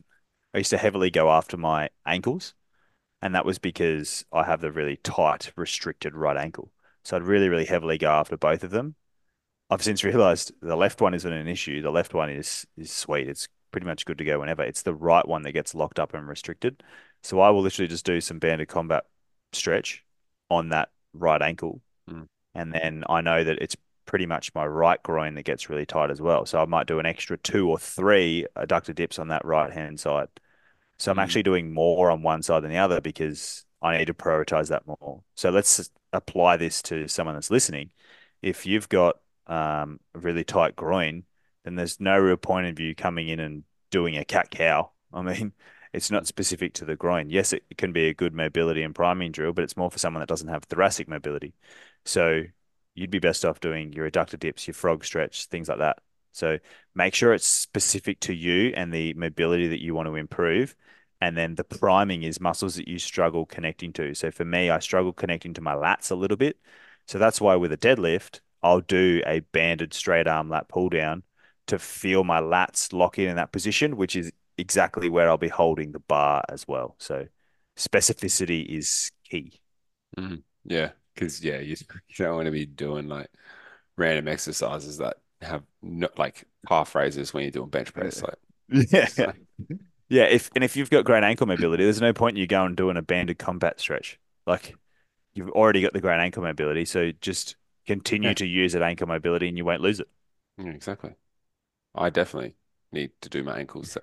I used to heavily go after my ankles, and that was because I have the really tight, restricted right ankle. So I'd really, really heavily go after both of them. I've since realized the left one isn't an issue. The left one is sweet. It's pretty much good to go whenever. It's the right one that gets locked up and restricted. So I will literally just do some banded combat stretch on that right ankle, Mm. and then I know that it's pretty much my right groin that gets really tight as well. So I might do an extra two or three adductor dips on that right hand side. So I'm Mm. actually doing more on one side than the other because I need to prioritize that more. So let's apply this to someone that's listening. If you've got a really tight groin, then there's no real point of you coming in and doing a cat cow. I mean, it's not specific to the groin. Yes, it can be a good mobility and priming drill, but it's more for someone that doesn't have thoracic mobility. So you'd be best off doing your adductor dips, your frog stretch, things like that. So make sure it's specific to you and the mobility that you want to improve. And then the priming is muscles that you struggle connecting to. So for me, I struggle connecting to my lats a little bit. So that's why with a deadlift, I'll do a banded straight arm lat pull down to feel my lats lock in that position, which is exactly where I'll be holding the bar as well. So specificity is key. Mm. Yeah, because you don't want to be doing like random exercises that have no, like calf raises when you're doing bench press. Like, Yeah. it's like, Yeah, if you've got great ankle mobility, there's no point in you going and doing a banded combat stretch. Like you've already got the great ankle mobility, so just continue yeah, to use that ankle mobility and you won't lose it. yeah, exactly. I definitely need to do my ankles.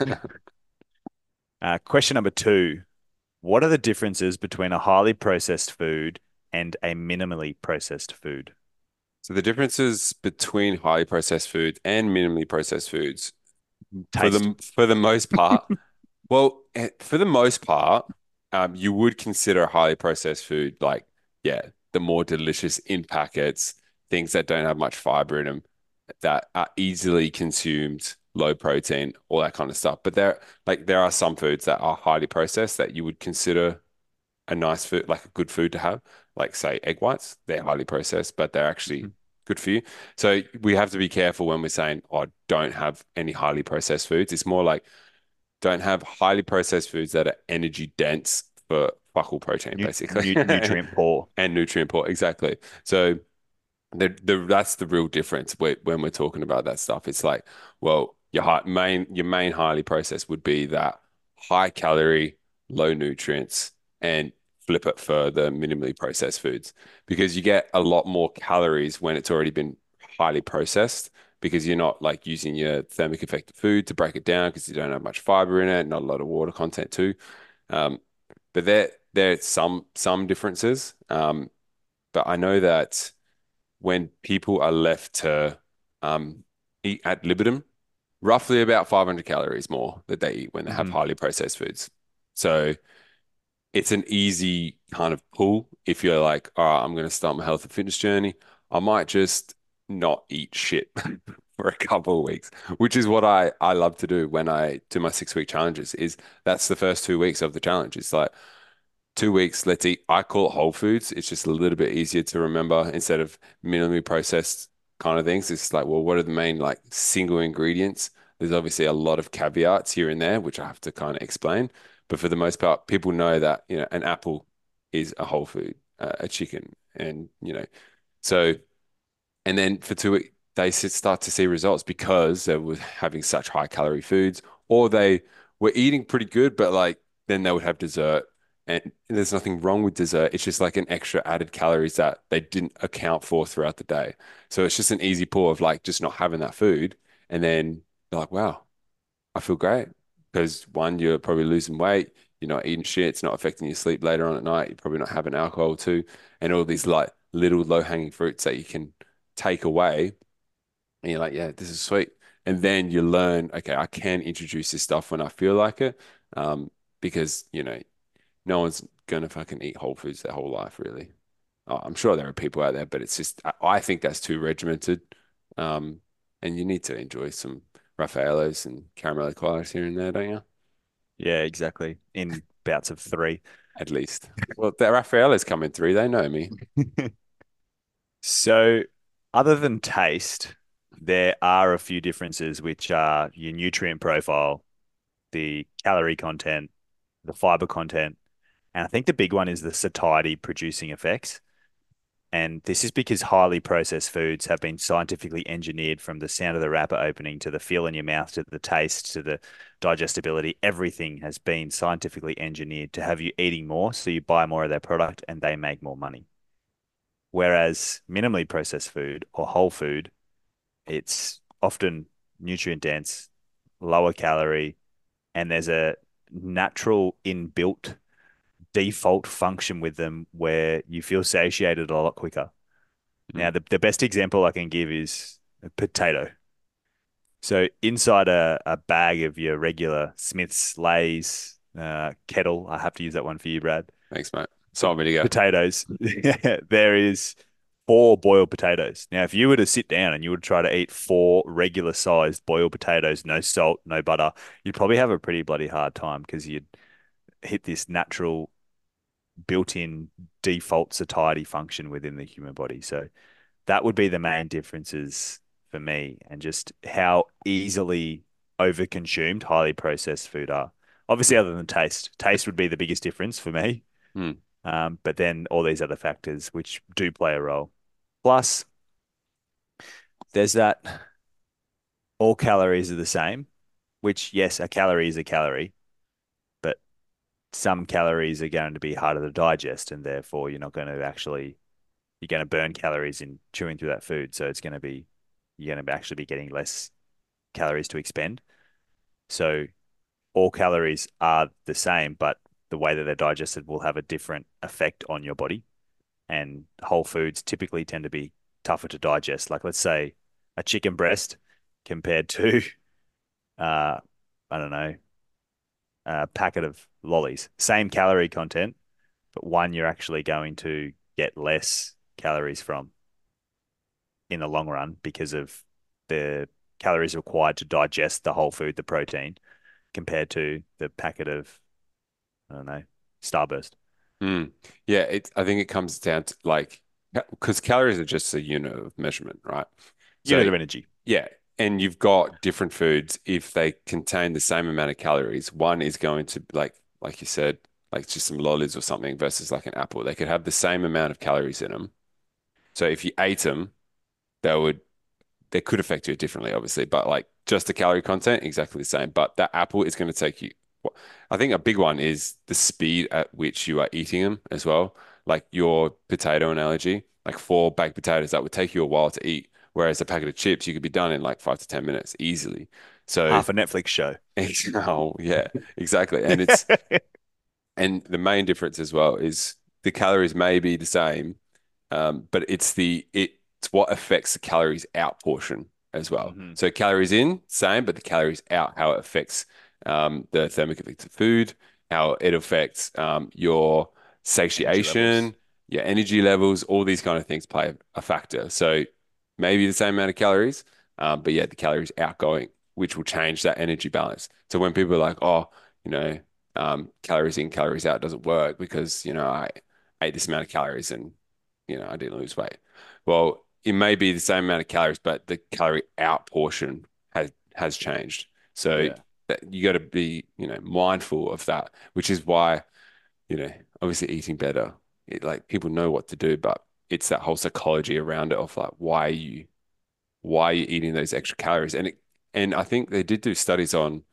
Question number two. What are the differences between a highly processed food and a minimally processed food? So the differences between highly processed foods and minimally processed foods, Taste. for the most part, for the most part, you would consider a highly processed food like, yeah, the more delicious in packets, things that don't have much fiber in them, that are easily consumed, low protein, all that kind of stuff. But there are some foods that are highly processed that you would consider a nice food, like a good food to have, like say egg whites. They're highly processed, but they're actually Mhm. good for you. So we have to be careful when we're saying, oh, don't have any highly processed foods. It's more like don't have highly processed foods that are energy dense for fuck all protein, basically, Nutrient poor. and nutrient poor. Exactly. So that's the real difference when we're talking about that stuff. It's like, well, your main highly processed would be that high calorie, low nutrients, and flip it for the minimally processed foods because you get a lot more calories when it's already been highly processed because you're not like using your thermic effective food to break it down because you don't have much fiber in it, not a lot of water content too. Um, but there's some differences. But I know that when people are left to eat ad libitum, roughly about 500 calories more that they eat when they have Hmm. highly processed foods. So it's an easy kind of pull if you're like, all right, I'm going to start my health and fitness journey. I might just not eat shit for a couple of weeks, which is what I love to do when I do my 6 week challenges. Is that's the first 2 weeks of the challenge. It's like 2 weeks, let's eat. I call it whole foods. It's just a little bit easier to remember instead of minimally processed kind of things. It's like, well, what are the main like single ingredients? There's obviously a lot of caveats here and there, which I have to kind of explain. But for the most part, people know that, an apple is a whole food, a chicken, and, so and then for 2 weeks, they start to see results because they were having such high calorie foods, or they were eating pretty good, but like then they would have dessert. And there's nothing wrong with dessert. It's just like an extra added calories that they didn't account for throughout the day. So it's just an easy pour of like just not having that food. And then they're like, wow, I feel great. Because one, you're probably losing weight, you're not eating shit, it's not affecting your sleep later on at night, you're probably not having alcohol too, and all these like little low-hanging fruits that you can take away. And you're like, yeah, this is sweet. And then you learn, okay, I can introduce this stuff when I feel like it. Because, no one's gonna fucking eat whole foods their whole life, really. I'm sure there are people out there, but it's just I think that's too regimented. Um, and you need to enjoy some Raffaellos and caramel eclairs here and there, don't you? Yeah, exactly. In bouts of three. At least. Well, the Raffaellos come in three. They know me. So, other than taste, there are a few differences, which are your nutrient profile, the calorie content, the fiber content, and I think the big one is the satiety producing effects. And this is because highly processed foods have been scientifically engineered from the sound of the wrapper opening to the feel in your mouth to the taste to the digestibility. Everything has been scientifically engineered to have you eating more, so you buy more of their product and they make more money. Whereas minimally processed food or whole food, it's often nutrient dense, lower calorie, and there's a natural inbuilt default function with them where you feel satiated a lot quicker. Mm. Now, the best example I can give is a potato. So inside a bag of your regular Smith's, Lay's, kettle, I have to use that one for you, Brad. Thanks, mate. Salt vinegar. Potatoes, there is four boiled potatoes. Now, if you were to sit down and you would try to eat four regular sized boiled potatoes, no salt, no butter, you'd probably have a pretty bloody hard time because you'd hit this natural built-in default satiety function within the human body. So that would be the main differences for me and just how easily overconsumed highly processed food are. Obviously, other than taste, taste would be the biggest difference for me. Mm. But then all these other factors which do play a role. Plus, there's that all calories are the same, which, yes, a calorie is a calorie, but some calories are going to be harder to digest, and therefore you're going to burn calories in chewing through that food. So you're going to actually be getting less calories to expend. So all calories are the same, but the way that they're digested will have a different effect on your body. And whole foods typically tend to be tougher to digest. Like let's say a chicken breast compared to I don't know, a packet of lollies. Same calorie content, but one you're actually going to get less calories from in the long run because of the calories required to digest the whole food, the protein, compared to the packet of, I don't know, Starburst. Mm. Yeah, I think it comes down to like because calories are just a unit of measurement, right? Unit So of energy. yeah, and you've got different foods if they contain the same amount of calories. One is going to like you said, like just some lollies or something versus like an apple. They could have the same amount of calories in them. So if you ate them, they would they could affect you differently, obviously, but like just the calorie content, exactly the same. But that apple is going to take you I think a big one is the speed at which you are eating them as well. Like your potato analogy, like four baked potatoes, that would take you a while to eat. Whereas a packet of chips, you could be done in like 5 to 10 minutes easily. So, Half a Netflix show. oh yeah, exactly. And the main difference as well is the calories may be the same, but it's what affects the calories out portion as well. Hmm. So calories in, same, but the calories out, how it affects the thermic effects of food, how it affects your Energy levels. satiation, your energy levels, all these kind of things play a factor. So maybe the same amount of calories, but yeah, the calories outgoing, which will change that energy balance. So when people are like, oh, you know, calories in, calories out doesn't work because, I ate this amount of calories and, I didn't lose weight. Well, it may be the same amount of calories, but the calorie out portion has changed. So Yeah. that you got to be, mindful of that, which is why, obviously eating better, like people know what to do, but it's that whole psychology around it of like why are you eating those extra calories? And I think they did do studies on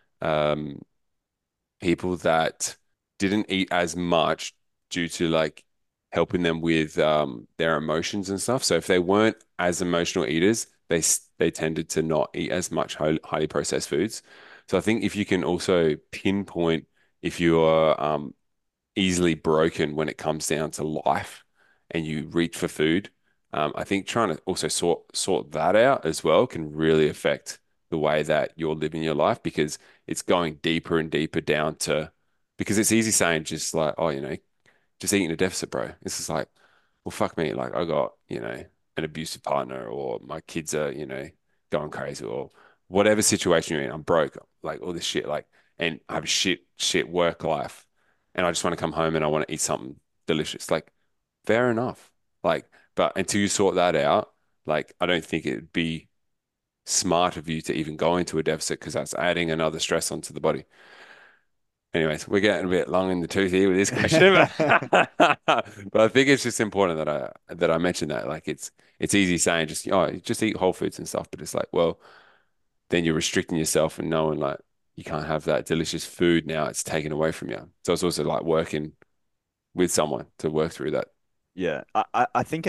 um people that didn't eat as much due to like helping them with their emotions and stuff. So if they weren't as emotional eaters, they tended to not eat as much highly processed foods. So I think if you can also pinpoint if you're easily broken when it comes down to life and you reach for food, I think trying to also sort that out as well can really affect the way that you're living your life because it's going deeper and deeper down to because it's easy saying just like, oh, just eating a deficit, bro. This is like, well, fuck me. Like I got, an abusive partner or my kids are, going crazy or whatever situation you're in. I'm broke, like all this shit, like, and I have a shit work life and I just want to come home and I want to eat something delicious. Like, fair enough. Like, but until you sort that out, like, I don't think it'd be smart of you to even go into a deficit because that's adding another stress onto the body. Anyways, we're getting a bit long in the tooth here with this question, but I think it's just important that I mention that. Like it's easy saying just eat whole foods and stuff, but it's like, well, then you're restricting yourself and knowing like you can't have that delicious food now, it's taken away from you. So it's also like working with someone to work through that. Yeah. I think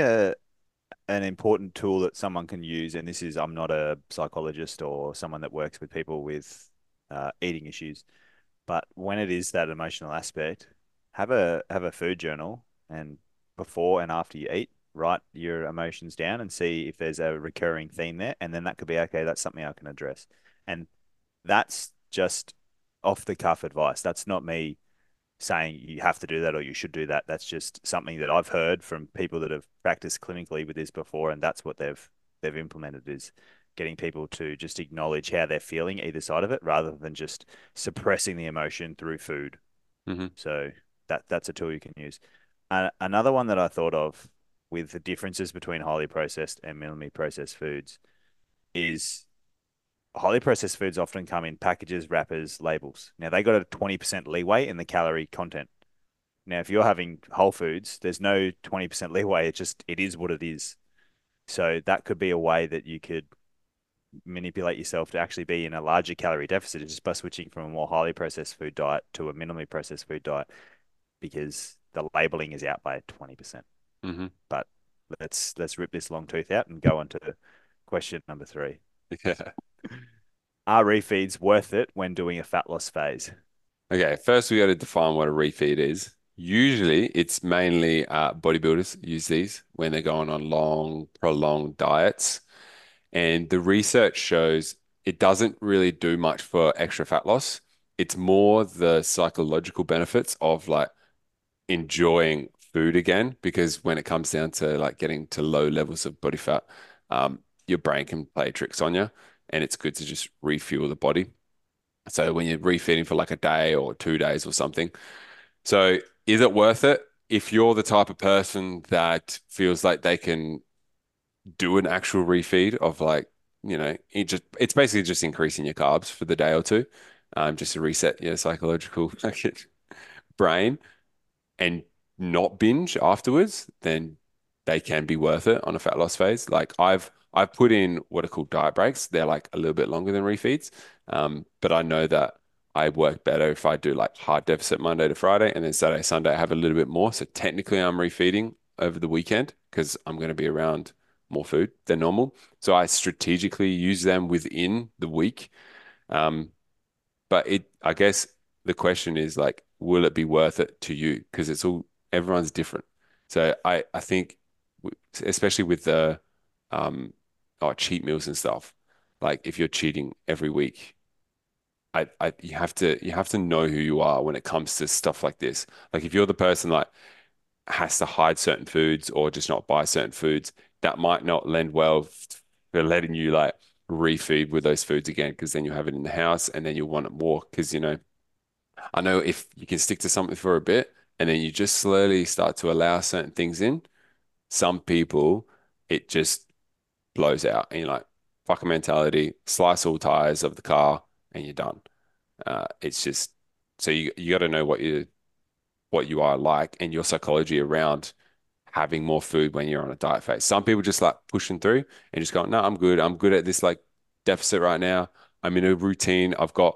an important tool that someone can use, and this is, I'm not a psychologist or someone that works with people with eating issues, but when it is that emotional aspect, have a food journal and before and after you eat, write your emotions down and see if there's a recurring theme there, and then that could be okay. That's something I can address, and that's just off the cuff advice. That's not me saying you have to do that or you should do that. That's just something that I've heard from people that have practiced clinically with this before, and that's what they've implemented is getting people to just acknowledge how they're feeling either side of it rather than just suppressing the emotion through food. Hmm. So that's a tool you can use. Another one that I thought of with the differences between highly processed and minimally processed foods is highly processed foods often come in packages, wrappers, labels. Now they got a 20% leeway in the calorie content. Now, if you're having whole foods, there's no 20% leeway. It is what it is. So that could be a way that you could manipulate yourself to actually be in a larger calorie deficit just by switching from a more highly processed food diet to a minimally processed food diet because the labeling is out by 20%. Hmm. But let's rip this long tooth out and go on to question number three. Yeah. Are refeeds worth it when doing a fat loss phase? Okay, first we got to define what a refeed is. Usually, it's mainly bodybuilders use these when they're going on long, prolonged diets. And the research shows it doesn't really do much for extra fat loss. It's more the psychological benefits of like enjoying food again, because when it comes down to like getting to low levels of body fat, your brain can play tricks on you, and it's good to just refuel the body. So when you're refeeding for like a day or 2 days or something, so is it worth it? If you're the type of person that feels like they can do an actual refeed of like, it's basically just increasing your carbs for the day or two, just to reset your psychological brain and not binge afterwards, then they can be worth it on a fat loss phase. Like I've put in what are called diet breaks. They're like a little bit longer than refeeds. But I know that I work better if I do like hard deficit Monday to Friday, and then Saturday, Sunday, I have a little bit more. So technically, I'm refeeding over the weekend because I'm going to be around more food than normal. So I strategically use them within the week. Um, but I guess the question is like, will it be worth it to you? Because everyone's different. So I think, especially with the, um, cheat meals and stuff, like if you're cheating every week, you have to know who you are when it comes to stuff like this. Like if you're the person like has to hide certain foods or just not buy certain foods, that might not lend well for letting you like refeed with those foods again, because then you have it in the house and then you'll want it more. Because I know if you can stick to something for a bit and then you just slowly start to allow certain things in, some people it just blows out and you're like, fuck a mentality, slice all tires of the car and you're done. It's just so you got to know what you are like and your psychology around having more food when you're on a diet phase. Some people just like pushing through and just going, no, I'm good. I'm good at this like deficit right now. I'm in a routine.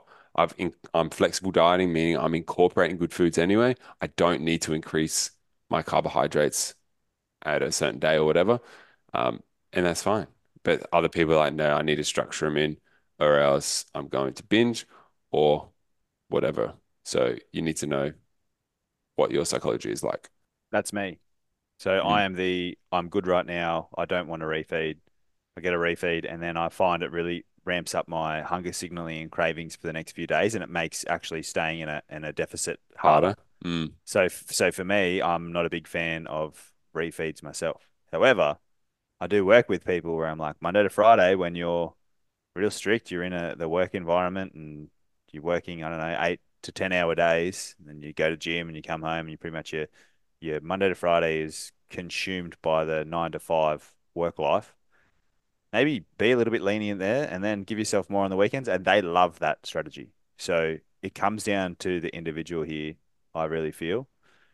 I'm flexible dieting, meaning I'm incorporating good foods anyway. I don't need to increase my carbohydrates at a certain day or whatever. Um, and that's fine. But other people are like, no, I need to structure them in or else I'm going to binge or whatever. So you need to know what your psychology is like. That's me. So Mm. I'm good right now. I don't want to refeed. I get a refeed and then I find it really ramps up my hunger signaling and cravings for the next few days, and it makes actually staying in a deficit harder. Harder. Mm. So for me, I'm not a big fan of refeeds myself. However, I do work with people where I'm like Monday to Friday when you're real strict, you're in the work environment and you're working, I don't know, 8 to 10 hour days, and then you go to gym and you come home and you pretty much your Monday to Friday is consumed by the 9 to 5 work life. Maybe be a little bit lenient there and then give yourself more on the weekends. And they love that strategy. So it comes down to the individual here, I really feel.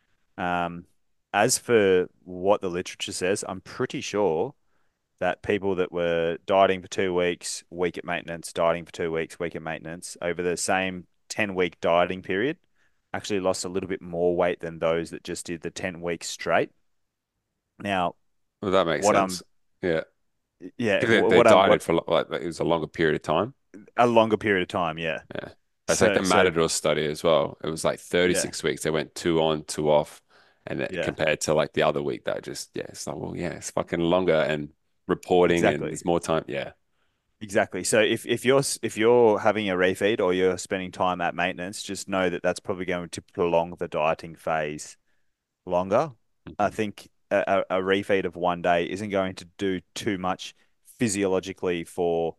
Um, as for what the literature says, I'm pretty sure that people that were dieting for 2 weeks, week at maintenance, dieting for 2 weeks, week at maintenance, over the same 10-week dieting period, actually lost a little bit more weight than those that just did the 10 weeks straight. Now, Well, that makes what I'm, sense. Yeah. yeah, Because they what I'm, dieted what for like it was a longer period of time. a longer period of time, yeah. Yeah. That's like the So, Matador study as well. It was like yeah, 36 weeks. They went two on, two off. And that yeah, compared to like the other week, that just, yeah, it's like, well, yeah, it's fucking longer and reporting and exactly. there's more time. Yeah. Exactly. So if you're having a refeed or you're spending time at maintenance, just know that that's probably going to prolong the dieting phase longer. I Mhm. think a refeed of 1 day isn't going to do too much physiologically for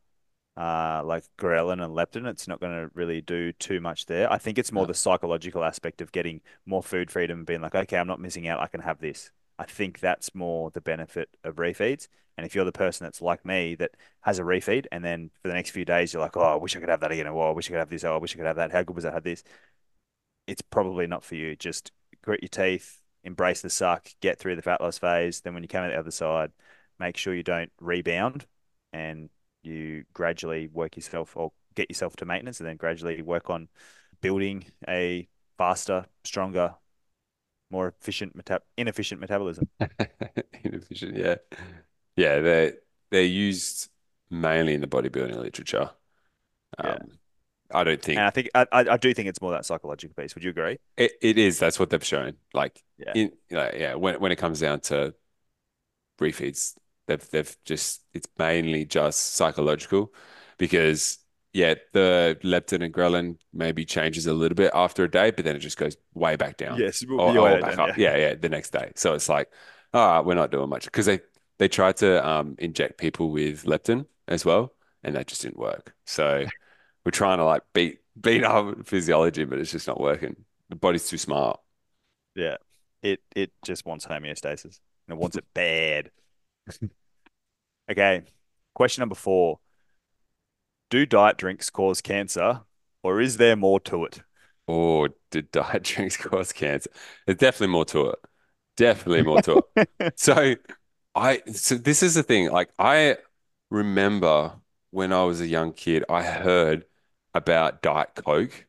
like ghrelin and leptin. It's not going to really do too much there. I think it's more No. the psychological aspect of getting more food freedom and being like, okay, I'm not missing out. I can have this. I think that's more the benefit of refeeds. And if you're the person that's like me that has a refeed and then for the next few days you're like, oh, I wish I could have that again. Oh, I wish I could have this. Oh, I wish I could have that. How good was that? I had this. It's probably not for you. Just grit your teeth, embrace the suck, get through the fat loss phase. Then when you come out the other side, make sure you don't rebound and you gradually work yourself or get yourself to maintenance and then gradually work on building a faster, stronger, more inefficient metabolism. Inefficient. Yeah. Yeah. They're used mainly in the bodybuilding literature. Yeah. Um, I don't And I think think I do think it's more that psychological piece. Would you agree? it is. That's what they've shown. Like Yeah. yeah, when it comes down to refeeds. They've just it's mainly just psychological because yeah, the leptin and ghrelin maybe changes a little bit after a day, but then it just goes way back down Yes, we'll be or way back done. up. Yeah. Yeah, yeah, the next day. So it's like, all right, we're not doing much because they tried to inject people with leptin as well, and that just didn't work. So we're trying to like beat our physiology, but it's just not working. The body's too smart. Yeah. It just wants homeostasis and it wants it bad. Okay. Question number 4. Do diet drinks cause cancer, or is there more to it? Or did diet drinks cause cancer? There's definitely more to it. Definitely more to it. So so this is the thing. Like I remember when I was a young kid, I heard about Diet Coke.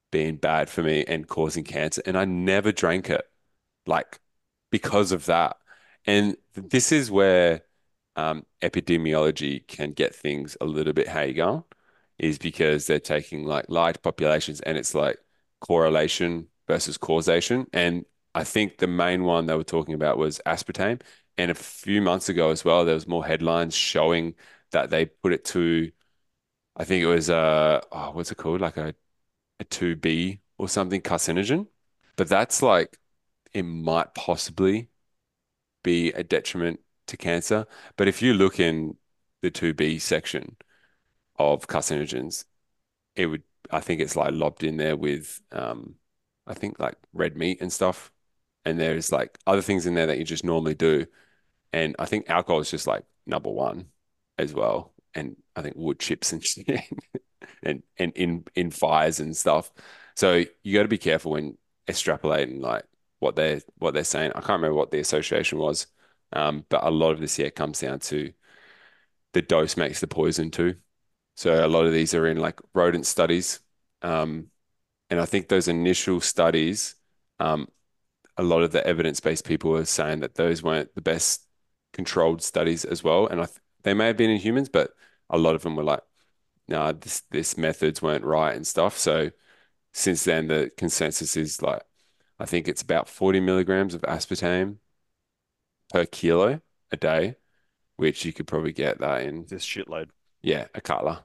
being bad for me and causing cancer. And I never drank it, like because of that. And this is where epidemiology can get things a little bit how you going, is because they're taking like large populations and it's like correlation versus causation. And I think the main one they were talking about was aspartame. And a few months ago as well, there was more headlines showing that they put it to, I think it was oh, what's it called? Like a 2B or something carcinogen. But that's like it might possibly be a detriment to cancer. But if you look in the 2B section of carcinogens, it would, I think it's like lobbed in there with, I think like red meat and stuff. And there's like other things in there that you just normally do. And I think alcohol is just like number one as well. And I think wood chips and shit and in fires and stuff. So you got to be careful when extrapolating like what they're saying. I can't remember what the association was, but a lot of this here comes down to the dose makes the poison too. So a lot of these are in like rodent studies, um, and I think those initial studies, um, a lot of the evidence-based people are saying that those weren't the best controlled studies as well. And they may have been in humans, but a lot of them were like, no, this methods weren't right and stuff. So since then, the consensus is like, I think it's about 40 milligrams of aspartame per kilo a day, which you could probably get that in, Just shitload. yeah, a cutler,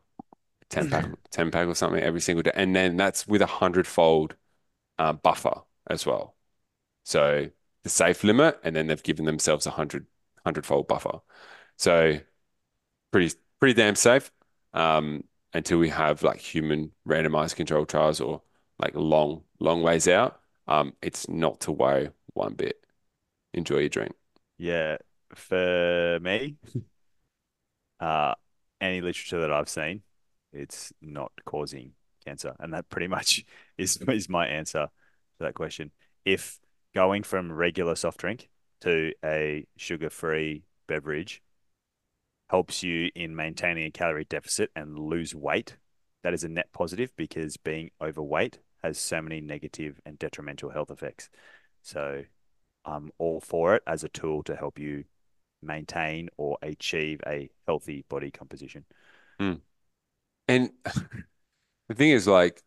10 pack or something every single day. And then that's with a hundredfold buffer as well. So the safe limit, and then they've given themselves a hundredfold buffer. So pretty damn safe until we have like human randomized controlled trials or like long ways out. It's not to worry one bit. Enjoy your drink. Yeah, for me, uh, any literature that I've seen, it's not causing cancer, and that pretty much is my answer to that question. If going from regular soft drink to a sugar-free beverage helps you in maintaining a calorie deficit and lose weight, that is a net positive because being overweight has so many negative and detrimental health effects. So I'm all for it as a tool to help you maintain or achieve a healthy body composition. Mm. And the thing is, like,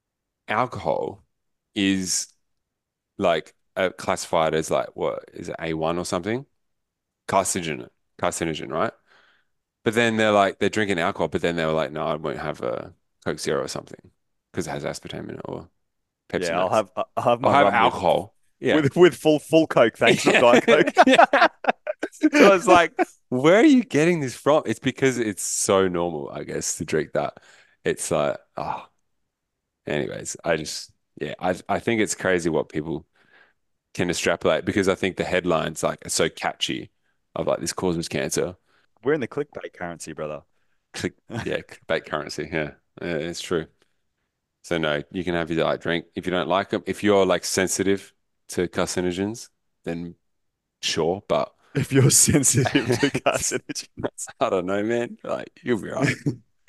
alcohol is like classified as like what is it, A1 or something? Carcinogen, carcinogen, right? But then they're drinking alcohol, but then they were like, no, I won't have a Coke Zero or something because it has aspartame in it or Pepsi Yeah, Max. I'll have I'll my have rum alcohol. Yeah. with full Coke, thanks, not Diet Coke. Yeah. So it's like, where are you getting this from? It's because it's so normal, I guess, to drink that. It's like, oh, anyways, yeah, I think it's crazy what people can extrapolate because I think the headlines like are so catchy of like this causes cancer. We're in the clickbait currency, brother. Click, yeah, clickbait currency. Yeah, it's true. So no, you can have your diet drink if you don't like them. If you're like sensitive to carcinogens, then sure, but If you're sensitive to carcinogens. I don't know, man. Like you'll be right.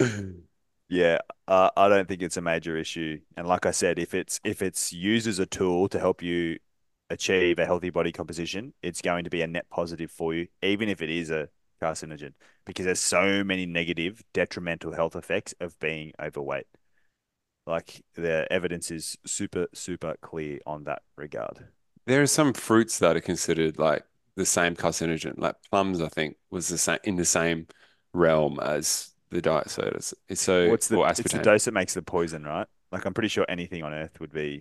Yeah, I don't think it's a major issue. And like I said, if it's used as a tool to help you achieve a healthy body composition, it's going to be a net positive for you, even if it is a carcinogen, because there's so many negative, detrimental health effects of being overweight. Like the evidence is super clear on that regard. There are some fruits that are considered like the same carcinogen. Like plums, I think, was the same in the same realm as the diet sodas. It's so What's or it's the aspartame. dose that makes the poison, right? Like I'm pretty sure anything on earth would be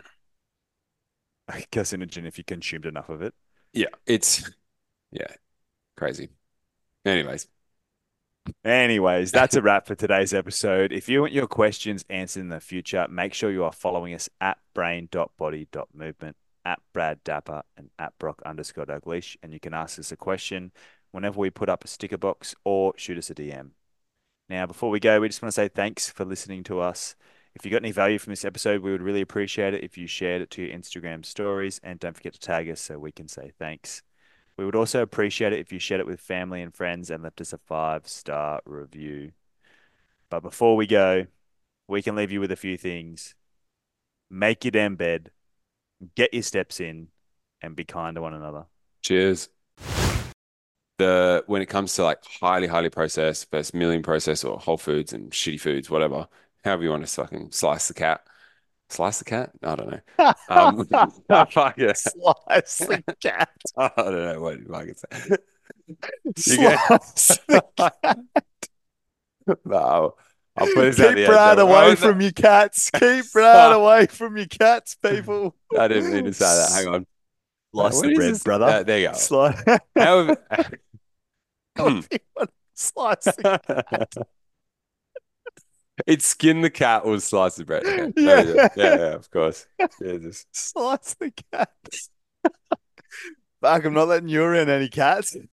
a carcinogen if you consumed enough of it. Yeah, it's yeah, crazy. Anyways, Anyways, that's a wrap for today's episode. If you want your questions answered in the future, make sure you are following us at brain.body.movement, at Brad Dapper, and at Brock_Douglas. And you can ask us a question whenever we put up a sticker box or shoot us a DM. Now, before we go, we just want to say thanks for listening to us. If you got any value from this episode, we would really appreciate it if you shared it to your Instagram stories, and don't forget to tag us so we can say thanks. We would also appreciate it if you shared it with family and friends and left us a 5-star review. But before we go, we can leave you with a few things. make your damn bed, get your steps in, and be kind to one another. Cheers. When it comes to like highly processed versus million processed or whole foods and shitty foods, whatever, however you want to fucking slice the cat. Slice the cat? I don't know. Um, fuck yeah. Slice the cat. I don't know what you fucking say. You Slice the cat. No, I'll put this at Keep the end. Brad So, what away was from that? your cats. Keep Brad away from your cats, people. I didn't mean to say that. Hang on. Slice What the is bread, this? brother. There you go. Slice. However, However you want to slice the cat. it's skin the cat or slice the bread. Okay. There we go. Yeah. Yeah, of course. Jesus. Slice the cat. Fuck, I'm not letting you in any cats.